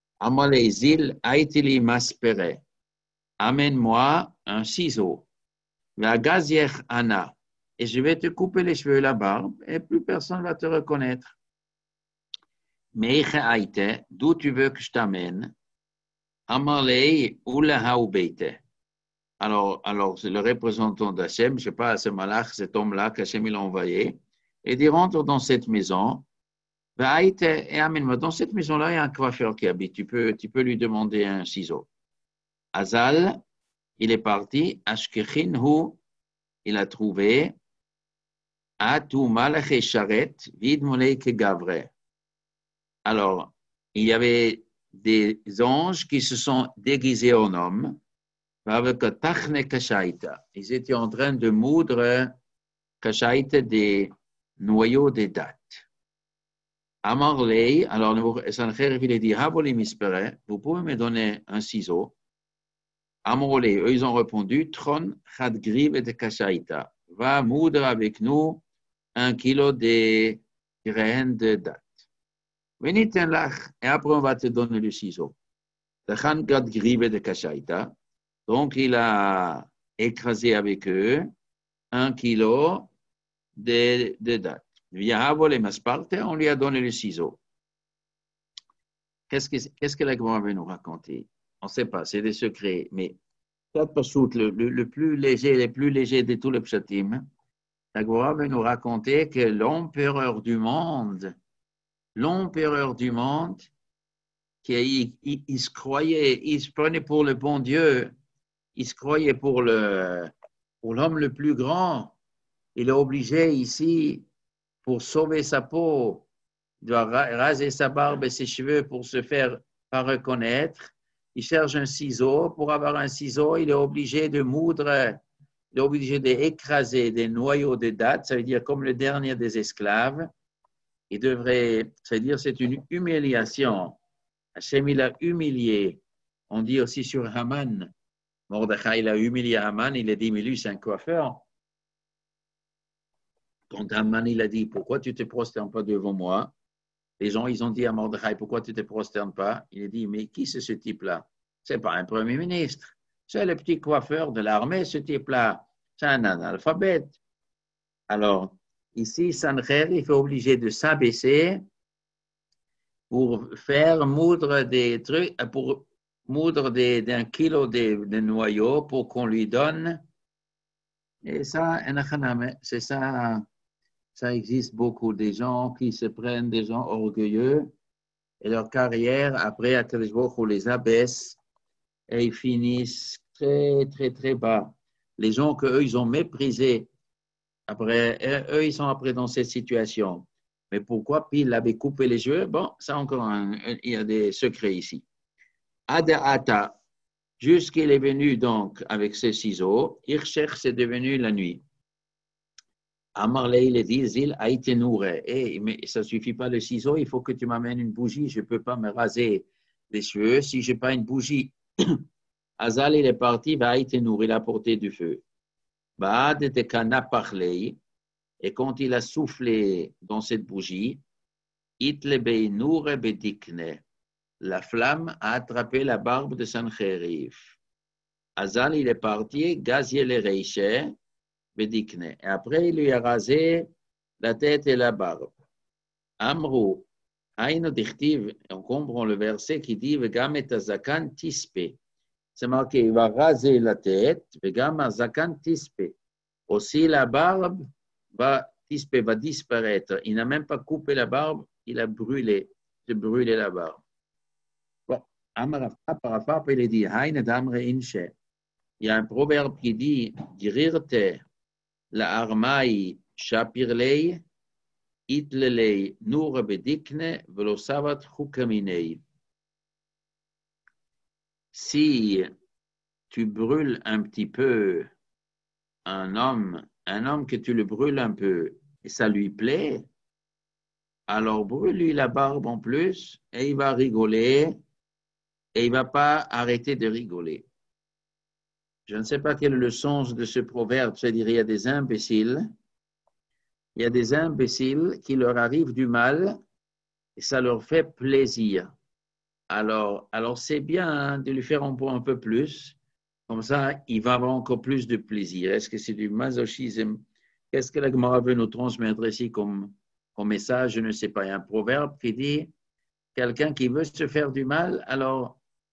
Speaker 1: Amène-moi un ciseau. La gazière Anna. Et je vais te couper les cheveux et la barbe, et plus personne ne va te reconnaître. Mais d'où tu veux que je t'amène? Amalei ou la haoubeite. Alors, alors c'est le représentant d'Hachem, je ne sais pas, ce malach, cet homme-là qu'Hachem il a envoyé, et dit rentre dans cette maison, et amène-moi. Dans cette maison-là, il y a un coiffeur qui habite, tu peux, tu peux lui demander un ciseau. Azal, il est parti, Ashkechinhu, il a trouvé, Atu malaché charet, vid moleike gavre. Alors, il y avait des anges qui se sont déguisés en hommes, avec Tachne Kashaita. Ils étaient en train de moudre Kashaita des noyaux des dattes. Amarlei, alors Sancherib il a dit, Havolim ispere, vous pouvez me donner un ciseau. Amarlei, eux ils ont répondu, Tron chad grive de Kashaita. Va moudre avec nous un kilo de graines de dattes. Venez lach, et après on va te donner le ciseau. Tachan gad grive de Kashaita. Donc, il a écrasé avec eux un kilo de, de dattes. On lui a donné le ciseau. Qu'est-ce que, qu'est-ce que la Gemara veut nous raconter? On ne sait pas, c'est des secrets. Mais le, le, le plus léger, le plus léger de tous les pshatim, la Gemara veut nous raconter que l'empereur du monde, l'empereur du monde, qui il, il se croyait, il se prenait pour le bon Dieu, il se croyait pour, le, pour l'homme le plus grand. Il est obligé ici, pour sauver sa peau, il doit raser sa barbe et ses cheveux pour se faire pas reconnaître. Il cherche un ciseau. Pour avoir un ciseau, il est obligé de moudre, il est obligé d'écraser des noyaux de dattes, ça veut dire comme le dernier des esclaves. Il devrait, ça veut dire c'est une humiliation. Hachem, il a humilié. On dit aussi sur Haman, Mordechai, il a humilié Haman, il a dit, mais lui, c'est un coiffeur. Quand Haman, il a dit, pourquoi tu ne te prosternes pas devant moi? Les gens, ils ont dit à Mordechai, pourquoi tu ne te prosternes pas? Il a dit, mais qui c'est ce type-là? Ce n'est pas un premier ministre. C'est le petit coiffeur de l'armée, ce type-là. C'est un analphabète. Alors, ici, Sancherib, il fait obligé de s'abaisser pour faire moudre des trucs, pour moudre des, d'un kilo de, de noyaux pour qu'on lui donne. Et ça, c'est ça, ça existe beaucoup, des gens qui se prennent, des gens orgueilleux, et leur carrière, après, à Kadesh Baruch Hu les abaisse, et ils finissent très, très, très bas. Les gens qu'eux, ils ont méprisés, après, eux, ils sont après dans cette situation. Mais pourquoi Pile avait coupé les cheveux? Bon, ça encore, un, il y a des secrets ici. Adaata, jusqu'il est venu donc avec ses ciseaux, Ircher, c'est devenu la nuit. Amarlei, il dit, Zil, Aïtenoure. Eh, mais ça ne suffit pas le ciseau, il faut que tu m'amènes une bougie. Je ne peux pas me raser les cheveux si je n'ai pas une bougie. Azal, il est parti, va Aïtenoure, il a porté du feu. Baad de Kana Parlei. Et quand il a soufflé dans cette bougie, Itlebei Noure Bedikne, la flamme a attrapé la barbe de Sancheriv. Azal, il est parti, gazier les reichers, Bedikne. Et après, il lui a rasé la tête et la barbe. Amrou, Aïno Dichtiv, on comprend le verset qui dit Vegam et Azakan Tispe. C'est marqué, il va raser la tête, Vegam Azakan Tispe. Aussi, la barbe va, tispe, va disparaître. Il n'a même pas coupé la barbe, il a brûlé, il a brûlé la barbe. Bon, Amarafa, Parafa, il dit Haïne Damre Inche. Il y a un proverbe qui dit Girirte la armaï shapirlei itlelei nour bedikne velosavat chukaminei. Si tu brûles un petit peu un homme, un homme que tu le brûles un peu et ça lui plaît, alors brûle-lui la barbe en plus et il va rigoler et il ne va pas arrêter de rigoler. Je ne sais pas quel est le sens de ce proverbe, c'est-à-dire il y a des imbéciles, il y a des imbéciles qui leur arrive du mal et ça leur fait plaisir. Alors, alors c'est bien de lui faire un peu, un peu plus, comme ça il va avoir encore plus de plaisir. Est-ce que c'est du masochisme? Qu'est-ce que la Gemara veut nous transmettre ici comme, comme message? Je ne sais pas. Il y a un proverbe qui dit quelqu'un qui veut se faire du mal, alors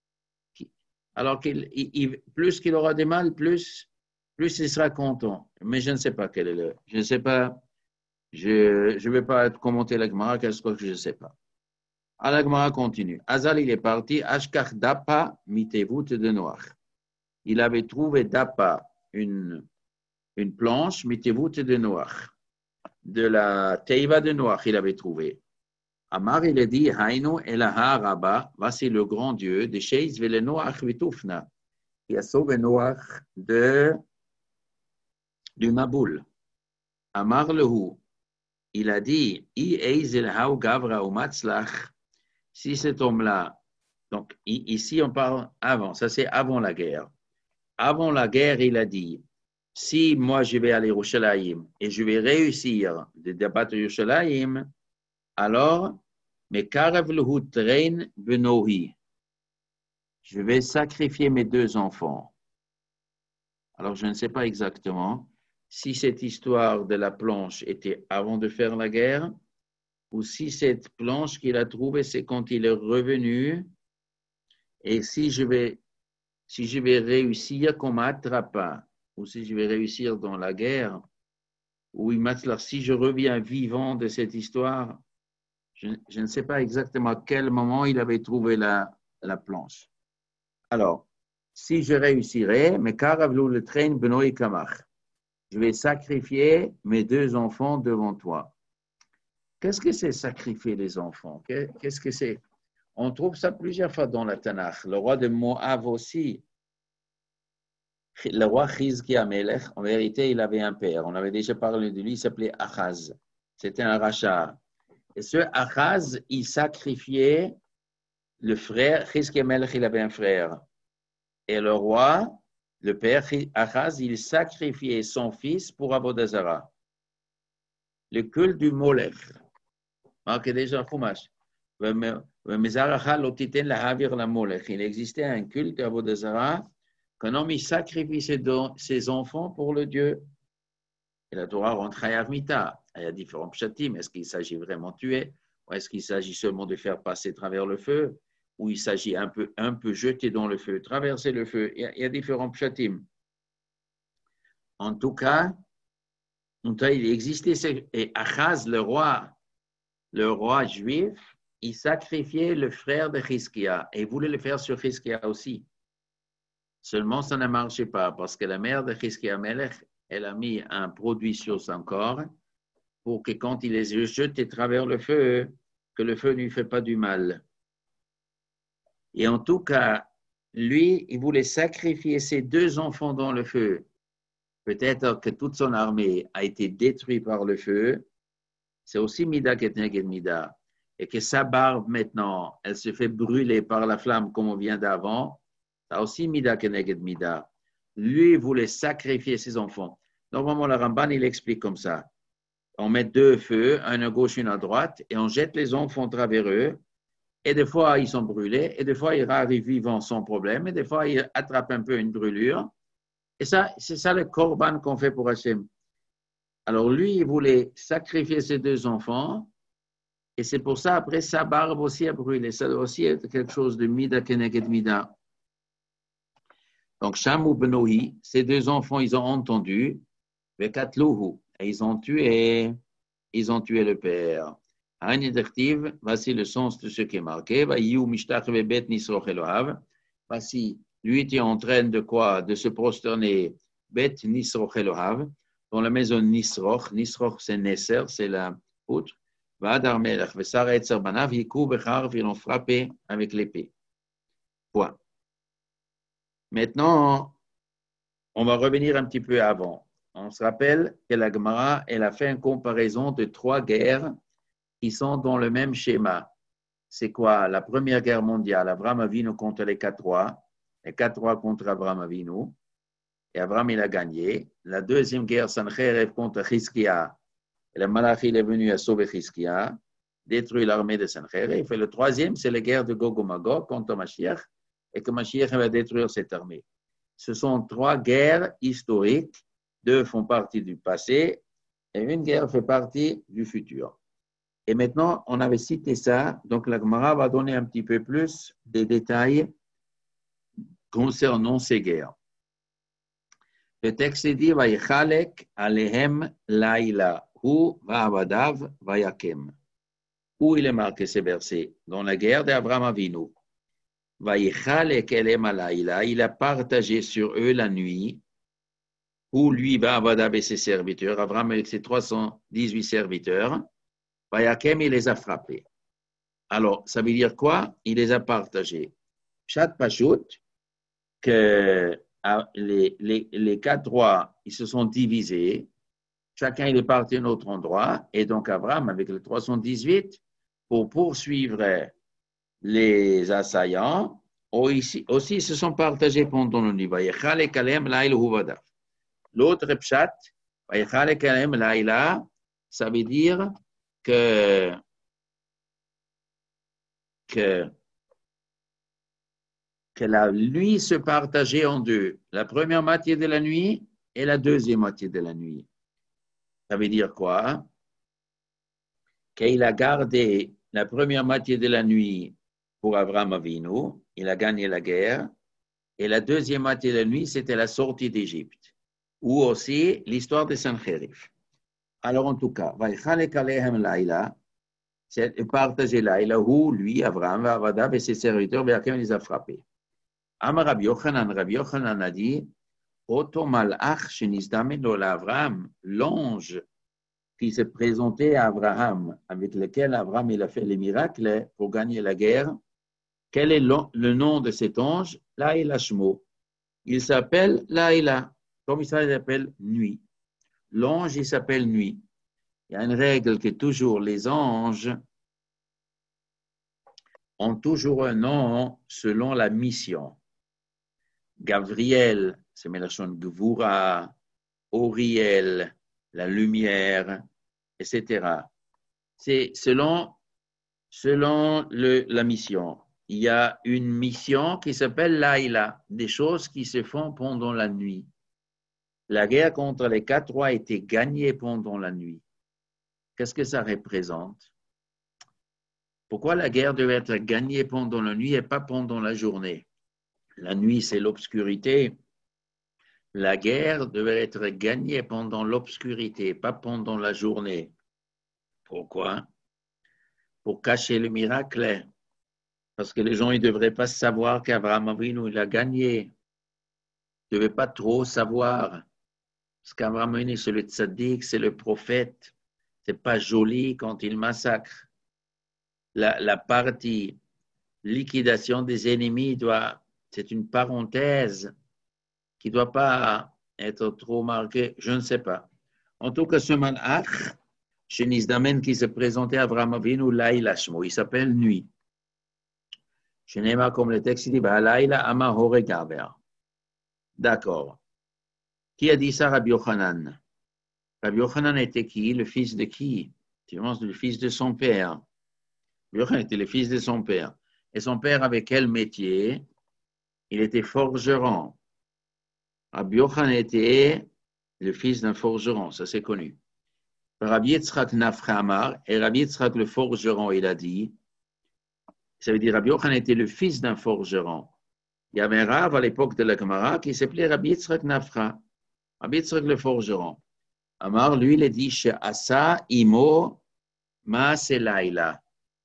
Speaker 1: Alors qu'il, il, plus qu'il aura du mal, plus, plus il sera content. Mais je ne sais pas quel est le. Je ne sais pas. Je ne vais pas commenter la Gemara, quelque chose que je ne sais pas. Alors la Gemara continue. Azal, il est parti. Ashkar Dapa mitevut de noir. Il avait trouvé Dapa, une, une planche, mitevut de noir. De la Teiva de noir, il avait trouvé. Amar, il a dit, Haïno Elaha Rabba, voici le grand Dieu, de Sheis Velenoach Vitufna, qui a sauvé Noach de, du Maboul. Amar Lehu, il a dit, I Eizel Hau Gavra ou Matzlach, si cet homme-là, donc ici on parle avant, ça c'est avant la guerre. Avant la guerre, il a dit, si moi je vais aller au Yerushalayim et je vais réussir de débattre Yerushalayim, alors, mais Karev lehu trein benohi. Je vais sacrifier mes deux enfants. Alors, je ne sais pas exactement si cette histoire de la planche était avant de faire la guerre ou si cette planche qu'il a trouvée, c'est quand il est revenu et si je vais, si je vais réussir qu'on m'attrape ou si je vais réussir dans la guerre ou si je reviens vivant de cette histoire. Je, je ne sais pas exactement à quel moment il avait trouvé la, la planche. Alors, si je réussirais, mais Karavlou le train Benoît Kamach, je vais sacrifier mes deux enfants devant toi. Qu'est-ce que c'est sacrifier les enfants? Qu'est-ce que c'est? On trouve ça plusieurs fois dans la Tanakh. Le roi de Moab aussi. Le roi Chizkiah Melech, en vérité, il avait un père. On avait déjà parlé de lui, il s'appelait Achaz. C'était un rachat. Et ce Achaz, il sacrifiait le frère, Chizkiah Melech, il avait un frère. Et le roi, le père Achaz, il sacrifiait son fils pour Avodazara. Le culte du Molech. Marqué déjà en Chumash. Il existait un culte d'Avodazara qu'un homme il sacrifie ses, ses enfants pour le Dieu. Et la Torah rend Chayav Mita. Il y a différents pshatim. Est-ce qu'il s'agit vraiment de tuer? Ou est-ce qu'il s'agit seulement de faire passer à travers le feu? Ou il s'agit un peu, un peu jeter dans le feu, traverser le feu? Il y a, il y a différents pshatim. En tout cas, il existait, et Achaz, le roi, le roi juif, il sacrifiait le frère de Chizkiah et il voulait le faire sur Chizkiah aussi. Seulement, ça ne marchait pas parce que la mère de Chizkiah Melech, elle a mis un produit sur son corps pour que quand il les jette à travers le feu, que le feu ne lui fait pas du mal. Et en tout cas, lui, il voulait sacrifier ses deux enfants dans le feu. Peut-être que toute son armée a été détruite par le feu. C'est aussi Mida Ketneged Mida. Et que sa barbe, maintenant, elle se fait brûler par la flamme comme on vient d'avant. C'est aussi Mida Keneged Mida. Lui voulait sacrifier ses enfants. Normalement, le Ramban, il explique comme ça. On met deux feux, un à gauche, un à droite, et on jette les enfants travers eux. Et des fois, ils sont brûlés, et des fois, ils arrivent vivants sans problème, et des fois, ils attrapent un peu une brûlure. Et ça, c'est ça le korban qu'on fait pour Hachem. Alors lui, il voulait sacrifier ses deux enfants, et c'est pour ça, après, sa barbe aussi a brûlé. Ça doit aussi être quelque chose de mida keneged mida. Donc, Shamu Benohi, ces deux enfants, ils ont entendu, Vekatluhu, et ils ont tué, ils ont tué le père. Voici le sens de ce qui est marqué. Voici, lui était en train de quoi? De se prosterner, Bet Nisroch Elohav, dans la maison Nisroch. Nisroch, c'est Nesser, c'est la poutre. Vadar Melech, Vesara Etzer Banav, Yikou Bechar, ils l'ont frappé avec l'épée. Point. Maintenant, on va revenir un petit peu avant. On se rappelle que la Gemara, elle a fait une comparaison de trois guerres qui sont dans le même schéma. C'est quoi? La Première Guerre mondiale, Abraham Avinu contre les quatre rois, les quatre rois contre Abraham Avinu, et Abraham il a gagné. La Deuxième Guerre, Sancherev contre Chizkia, et le Malach il est venu à sauver Chizkia, détruire l'armée de Sancherev. Et le troisième, c'est la guerre de Gog et Magog contre Mashiach, et que Mashiach va détruire cette armée. Ce sont trois guerres historiques, deux font partie du passé, et une guerre fait partie du futur. Et maintenant, on avait cité ça, donc la Gemara va donner un petit peu plus de détails concernant ces guerres. Le texte dit « Vayichalek alehem laïla, hu va'avadav vayakem ». Où il est marqué ces versets? Dans la guerre d'Abraham Avinu. « Vayichalek alehem laïla », il a partagé sur eux la nuit, où lui va'avadav et ses serviteurs, Abraham avec ses trois cent dix-huit serviteurs, Vayakem, il les a frappés. Alors, ça veut dire quoi? Il les a partagés. Chat Pachout, que les, les, les quatre rois, ils se sont divisés. Chacun, il est parti à un autre endroit. Et donc, Abraham, avec les trois cent dix-huit, pour poursuivre les assaillants, aussi, aussi se sont partagés pendant la nuit. L'autre Pshat, ça veut dire que, que, que la nuit se partageait en deux. La première moitié de la nuit et la deuxième moitié de la nuit. Ça veut dire quoi? Qu'il a gardé la première moitié de la nuit pour Abraham Avinu, il a gagné la guerre, et la deuxième moitié de la nuit, c'était la sortie d'Égypte, ou aussi l'histoire de Sancheriv. Alors, en tout cas, c'est partager Laïla, où lui, Abraham, Avadav et ses serviteurs, Beakem les a frappés. Amar Rabbi Yochanan, Rabbi Yochanan a dit, Oto malach shenisdameno l'Abraham, l'ange qui s'est présenté à Abraham, avec lequel Abraham il a fait les miracles pour gagner la guerre. Quel est le nom de cet ange? Laïla Shmo. Il s'appelle Laïla, comme il s'appelle nuit. L'ange, il s'appelle nuit. Il y a une règle que toujours les anges ont toujours un nom selon la mission. Gabriel, c'est Melachon Gvura, Oriel, la lumière, et cetera. C'est selon, selon le, la mission. Il y a une mission qui s'appelle Laïla, des choses qui se font pendant la nuit. La guerre contre les quatre rois a été gagnée pendant la nuit. Qu'est-ce que ça représente? Pourquoi la guerre devait être gagnée pendant la nuit et pas pendant la journée? La nuit, c'est l'obscurité. La guerre devait être gagnée pendant l'obscurité, pas pendant la journée. Pourquoi? Pour cacher le miracle. Parce que les gens ne devraient pas savoir qu'Abraham Avinu, il a gagné. Ils ne devaient pas trop savoir. Parce qu'Abraham Avinu, c'est le tzaddik, c'est le prophète. Ce n'est pas joli quand il massacre. La, la partie liquidation des ennemis, doit, c'est une parenthèse qui ne doit pas être trop marquée. Je ne sais pas. En tout cas, ce malach, chez Nizdamen, qui se présentait à Abraham Avinu, Laïla Shmo, il s'appelle Nuit. Je n'ai pas comme le texte dit, Laïla Ama Hore Gaber. D'accord. Qui a dit ça, Rabbi Yochanan? Rabbi Yochanan était qui? Le fils de qui? Tu penses le fils de son père. Rabbi Yochanan était le fils de son père. Et son père avait quel métier? Il était forgeron. Rabbi Yochanan était le fils d'un forgeron, ça c'est connu. Rabbi Yitzhak Nafra Amar, et Rabbi Yitzhak le forgeron, il a dit, ça veut dire Rabbi Yochanan était le fils d'un forgeron. Il y avait un rave à l'époque de la Gemara qui s'appelait Rabbi Yitzhak Nafra, Rabbi Yitzhak le forgeron. Amar, lui, il a dit, chez Asa Imo Maaselaila.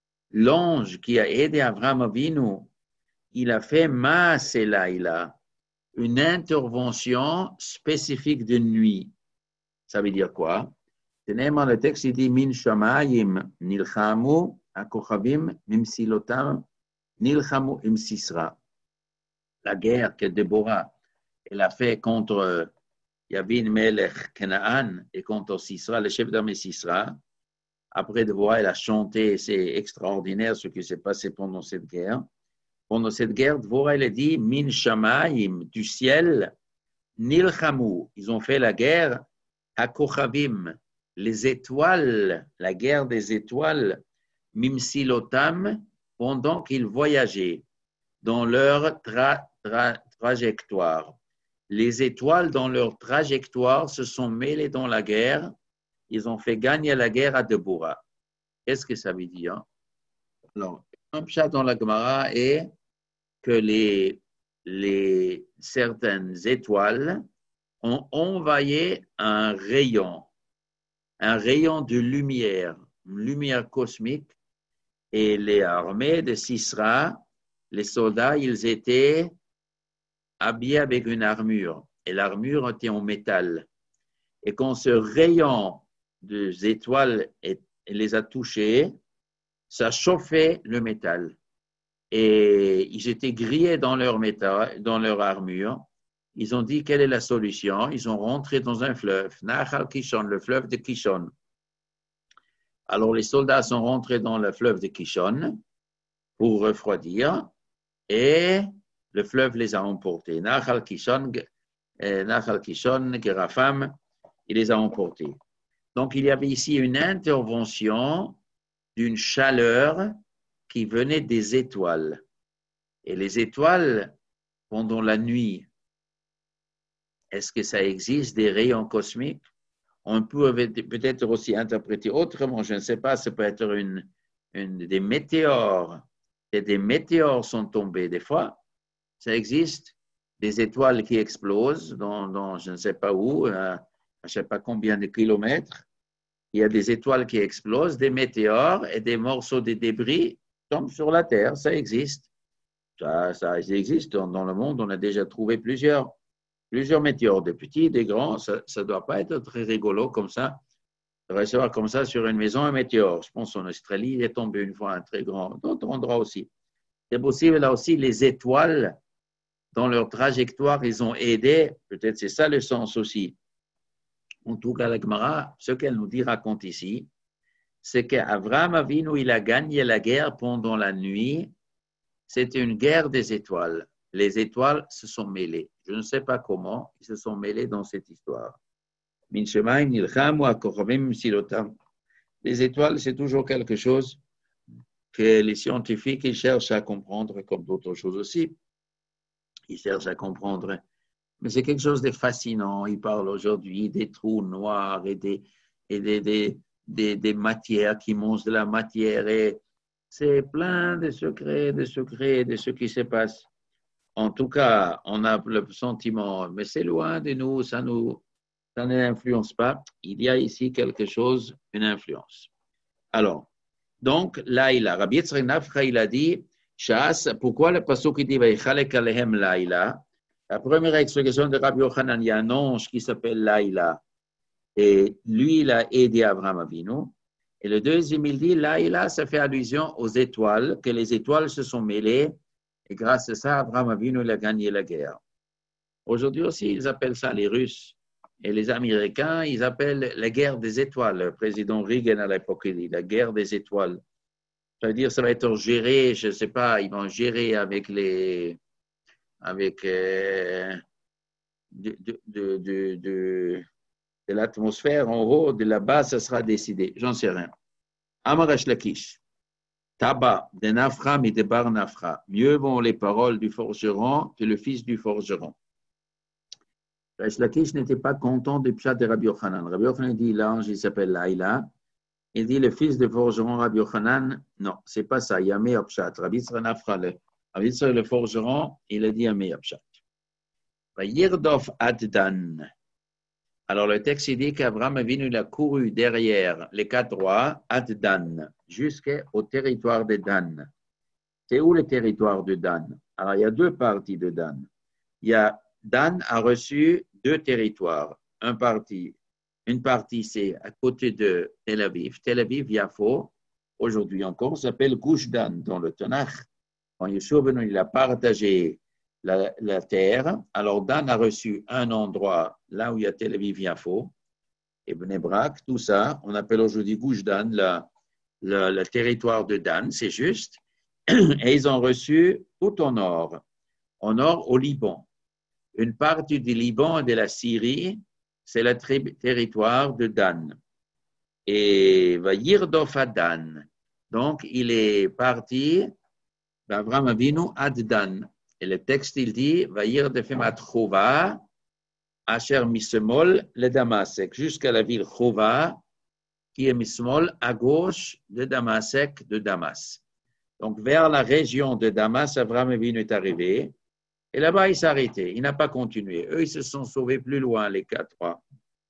Speaker 1: L'ange qui a aidé Avraham Avinu, il a fait Maaselaila, une intervention spécifique de nuit. Ça veut dire quoi? Tenez-moi le texte, il dit Min shamayim nilchamu akochavim mimsilotam nilchamu im Sisra. La guerre que Déborah elle a fait contre Yavin Melech Canaan et contre Sisra, le chef d'armée Sisra. Après Déborah, elle a chanté, c'est extraordinaire ce qui s'est passé pendant cette guerre. Pendant cette guerre, Déborah, elle a dit Min shamayim, du ciel, nilchamu. Ils ont fait la guerre à Kochavim. Les étoiles, la guerre des étoiles, mimsilotam, pendant qu'ils voyageaient dans leur tra- tra- trajectoire. Les étoiles, dans leur trajectoire, se sont mêlées dans la guerre. Ils ont fait gagner la guerre à Déborah. Qu'est-ce que ça veut dire? Alors, un pshat dans la Gemara est que les, les, certaines étoiles ont envoyé un rayon, un rayon de lumière, une lumière cosmique, et les armées de Sisra, les soldats, ils étaient habillés avec une armure, et l'armure était en métal. Et quand ce rayon des étoiles les a touchés, ça chauffait le métal. Et ils étaient grillés dans leur métal, dans leur armure. Ils ont dit quelle est la solution. Ils ont rentré dans un fleuve, Nahal Kishon, le fleuve de Kishon. Alors les soldats sont rentrés dans le fleuve de Kishon pour refroidir et le fleuve les a emportés. Nahal Kishon, Nahal Kishon, Gerafam, il les a emportés. Donc il y avait ici une intervention d'une chaleur qui venait des étoiles. Et les étoiles, pendant la nuit, est-ce que ça existe des rayons cosmiques? On peut peut-être aussi interpréter autrement, je ne sais pas, ça peut être une, une, des météores. Et des météores sont tombés. Des fois, ça existe, des étoiles qui explosent dans, dans je ne sais pas où, à, je ne sais pas combien de kilomètres. Il y a des étoiles qui explosent, des météores et des morceaux de débris tombent sur la Terre. Ça existe. Ça, ça existe dans, dans le monde. On a déjà trouvé plusieurs. Plusieurs météores, des petits, des grands, ça ne doit pas être très rigolo comme ça, de recevoir comme ça sur une maison un météore. Je pense en Australie, il est tombé une fois un très grand, d'autres endroits aussi. C'est possible, là aussi, les étoiles, dans leur trajectoire, ils ont aidé, peut-être c'est ça le sens aussi. En tout cas, la Gemara, ce qu'elle nous dit, raconte ici, c'est qu'Avraham Avinu, il a gagné la guerre pendant la nuit. C'était une guerre des étoiles. Les étoiles se sont mêlées. Je ne sais pas comment ils se sont mêlés dans cette histoire. Les étoiles, c'est toujours quelque chose que les scientifiques ils cherchent à comprendre, comme d'autres choses aussi. Ils cherchent à comprendre. Mais c'est quelque chose de fascinant. Ils parlent aujourd'hui des trous noirs et des, et des, des, des, des matières qui mangent de la matière. Et c'est plein de secrets, de secrets de ce qui se passe. En tout cas, on a le sentiment, mais c'est loin de nous, ça nous, ça ne l'influence pas. Il y a ici quelque chose, une influence. Alors, donc, là, il a, Rabbi Yitzhak Nafra, il a dit, Shas, pourquoi le pasuk dit, Vaïchalek alehem laïla? La première explication de Rabbi Yochanan, il y a un ange qui s'appelle Laïla. Et lui, il a aidé Abraham Avinu. Et le deuxième, il dit, Laïla, ça fait allusion aux étoiles, que les étoiles se sont mêlées. Et grâce à ça, Abraham Avinu il a gagné la guerre. Aujourd'hui aussi, ils appellent ça les Russes. Et les Américains, ils appellent la guerre des étoiles. Le président Reagan à l'époque, il dit la guerre des étoiles. Ça veut dire que ça va être géré, je ne sais pas, ils vont gérer avec les... avec... Euh, de, de, de, de, de l'atmosphère en haut, de là-bas, ça sera décidé. J'en sais rien. Amarash Lakish. Taba de Nafra, mais de Bar Nafra. Mieux vont les paroles du forgeron que le fils du forgeron. Resh Lakish n'était pas content du pshat de Rabbi Yochanan. Rabbi Yochanan dit l'ange, il s'appelle Laïla. Il dit le fils de forgeron Rabbi Yochanan, non, c'est pas ça, il y a un meilleur pshat. Rabbi Yitzchak Nafra, le, Rabbi Yitzchak le forgeron, il a dit un meilleur pshat. Yirdof ad-Dan. Alors le texte il dit qu'Abraham Avinu il a couru derrière les quatre rois ad-Dan, jusqu'au territoire de Dan. C'est où le territoire de Dan? Alors il y a deux parties de Dan. Il y a Dan a reçu deux territoires. Un parti, une partie, c'est à côté de Tel Aviv. Tel Aviv, Yafo, aujourd'hui encore, s'appelle Gush Dan dans le Tanakh. Quand Yeshua ben il a partagé la, la terre, alors Dan a reçu un endroit là où il y a Tel Aviv, Yafo, et Bnei Brak, tout ça, on appelle aujourd'hui Gush Dan, le, le territoire de Dan, c'est juste. Et ils ont reçu tout au nord, au nord au Liban. Une partie du Liban et de la Syrie, c'est le territoire de Dan. Et Vayirdof à Dan. Donc, il est parti, Abraham Avinu ad Dan. Et le texte, il dit, Vayirdof à Chova, Asher Mismol, le Damasek, jusqu'à la ville Chova, qui est Mismol, à gauche de Damasek, de Damas. Donc, vers la région de Damas, Abraham Avinu est arrivé. Et là-bas, il s'est arrêté. Il n'a pas continué. Eux, ils se sont sauvés plus loin, les quatre rois.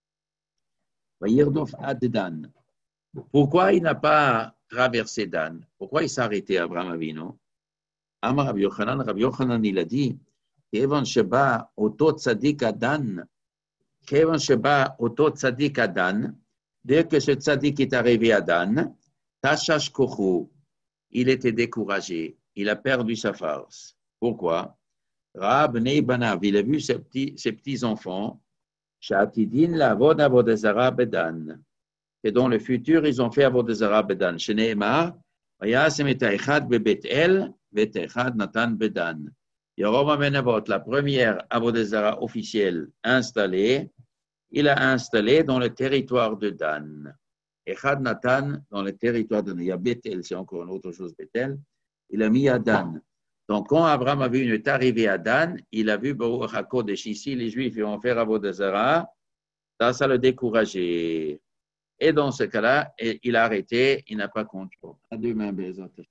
Speaker 1: Vayirdof ad Dan. Pourquoi il n'a pas traversé Dan? Pourquoi il s'est arrêté, Abraham Avinu? Amar Rabbi Yochanan, Rabbi Yochanan, il a dit, Kevan sheba oto tzadik adan, Kevan sheba oto tzadik adan, dès que ce tzadik est arrivé à Dan, tashash kochu, il était découragé, il a perdu sa force. Pourquoi? Rab Nei Banav, il a vu ses petits, ses petits enfants, Shatidin la Avoda Vodazara Bedan, et dans le futur, ils ont fait Avodah Bedan. Shneimar, Vayasem et Echad Bebet El, Vet Echad Natan Bedan. Yerom Amenavot, la première Avodah officielle installée, il a installé dans le territoire de Dan. Echad Natan, dans le territoire de Dan. Il y a Bethel, c'est encore une autre chose, Bethel. Il a mis à Dan. Donc, quand Abraham Avinu est arrivé à Dan, il a vu Baruch HaKodesh ici, les Juifs ils vont faire Avodah Zarah. Ça, ça l'a découragé. Et dans ce cas-là, il a arrêté, il n'a pas compté. À demain, Bézat.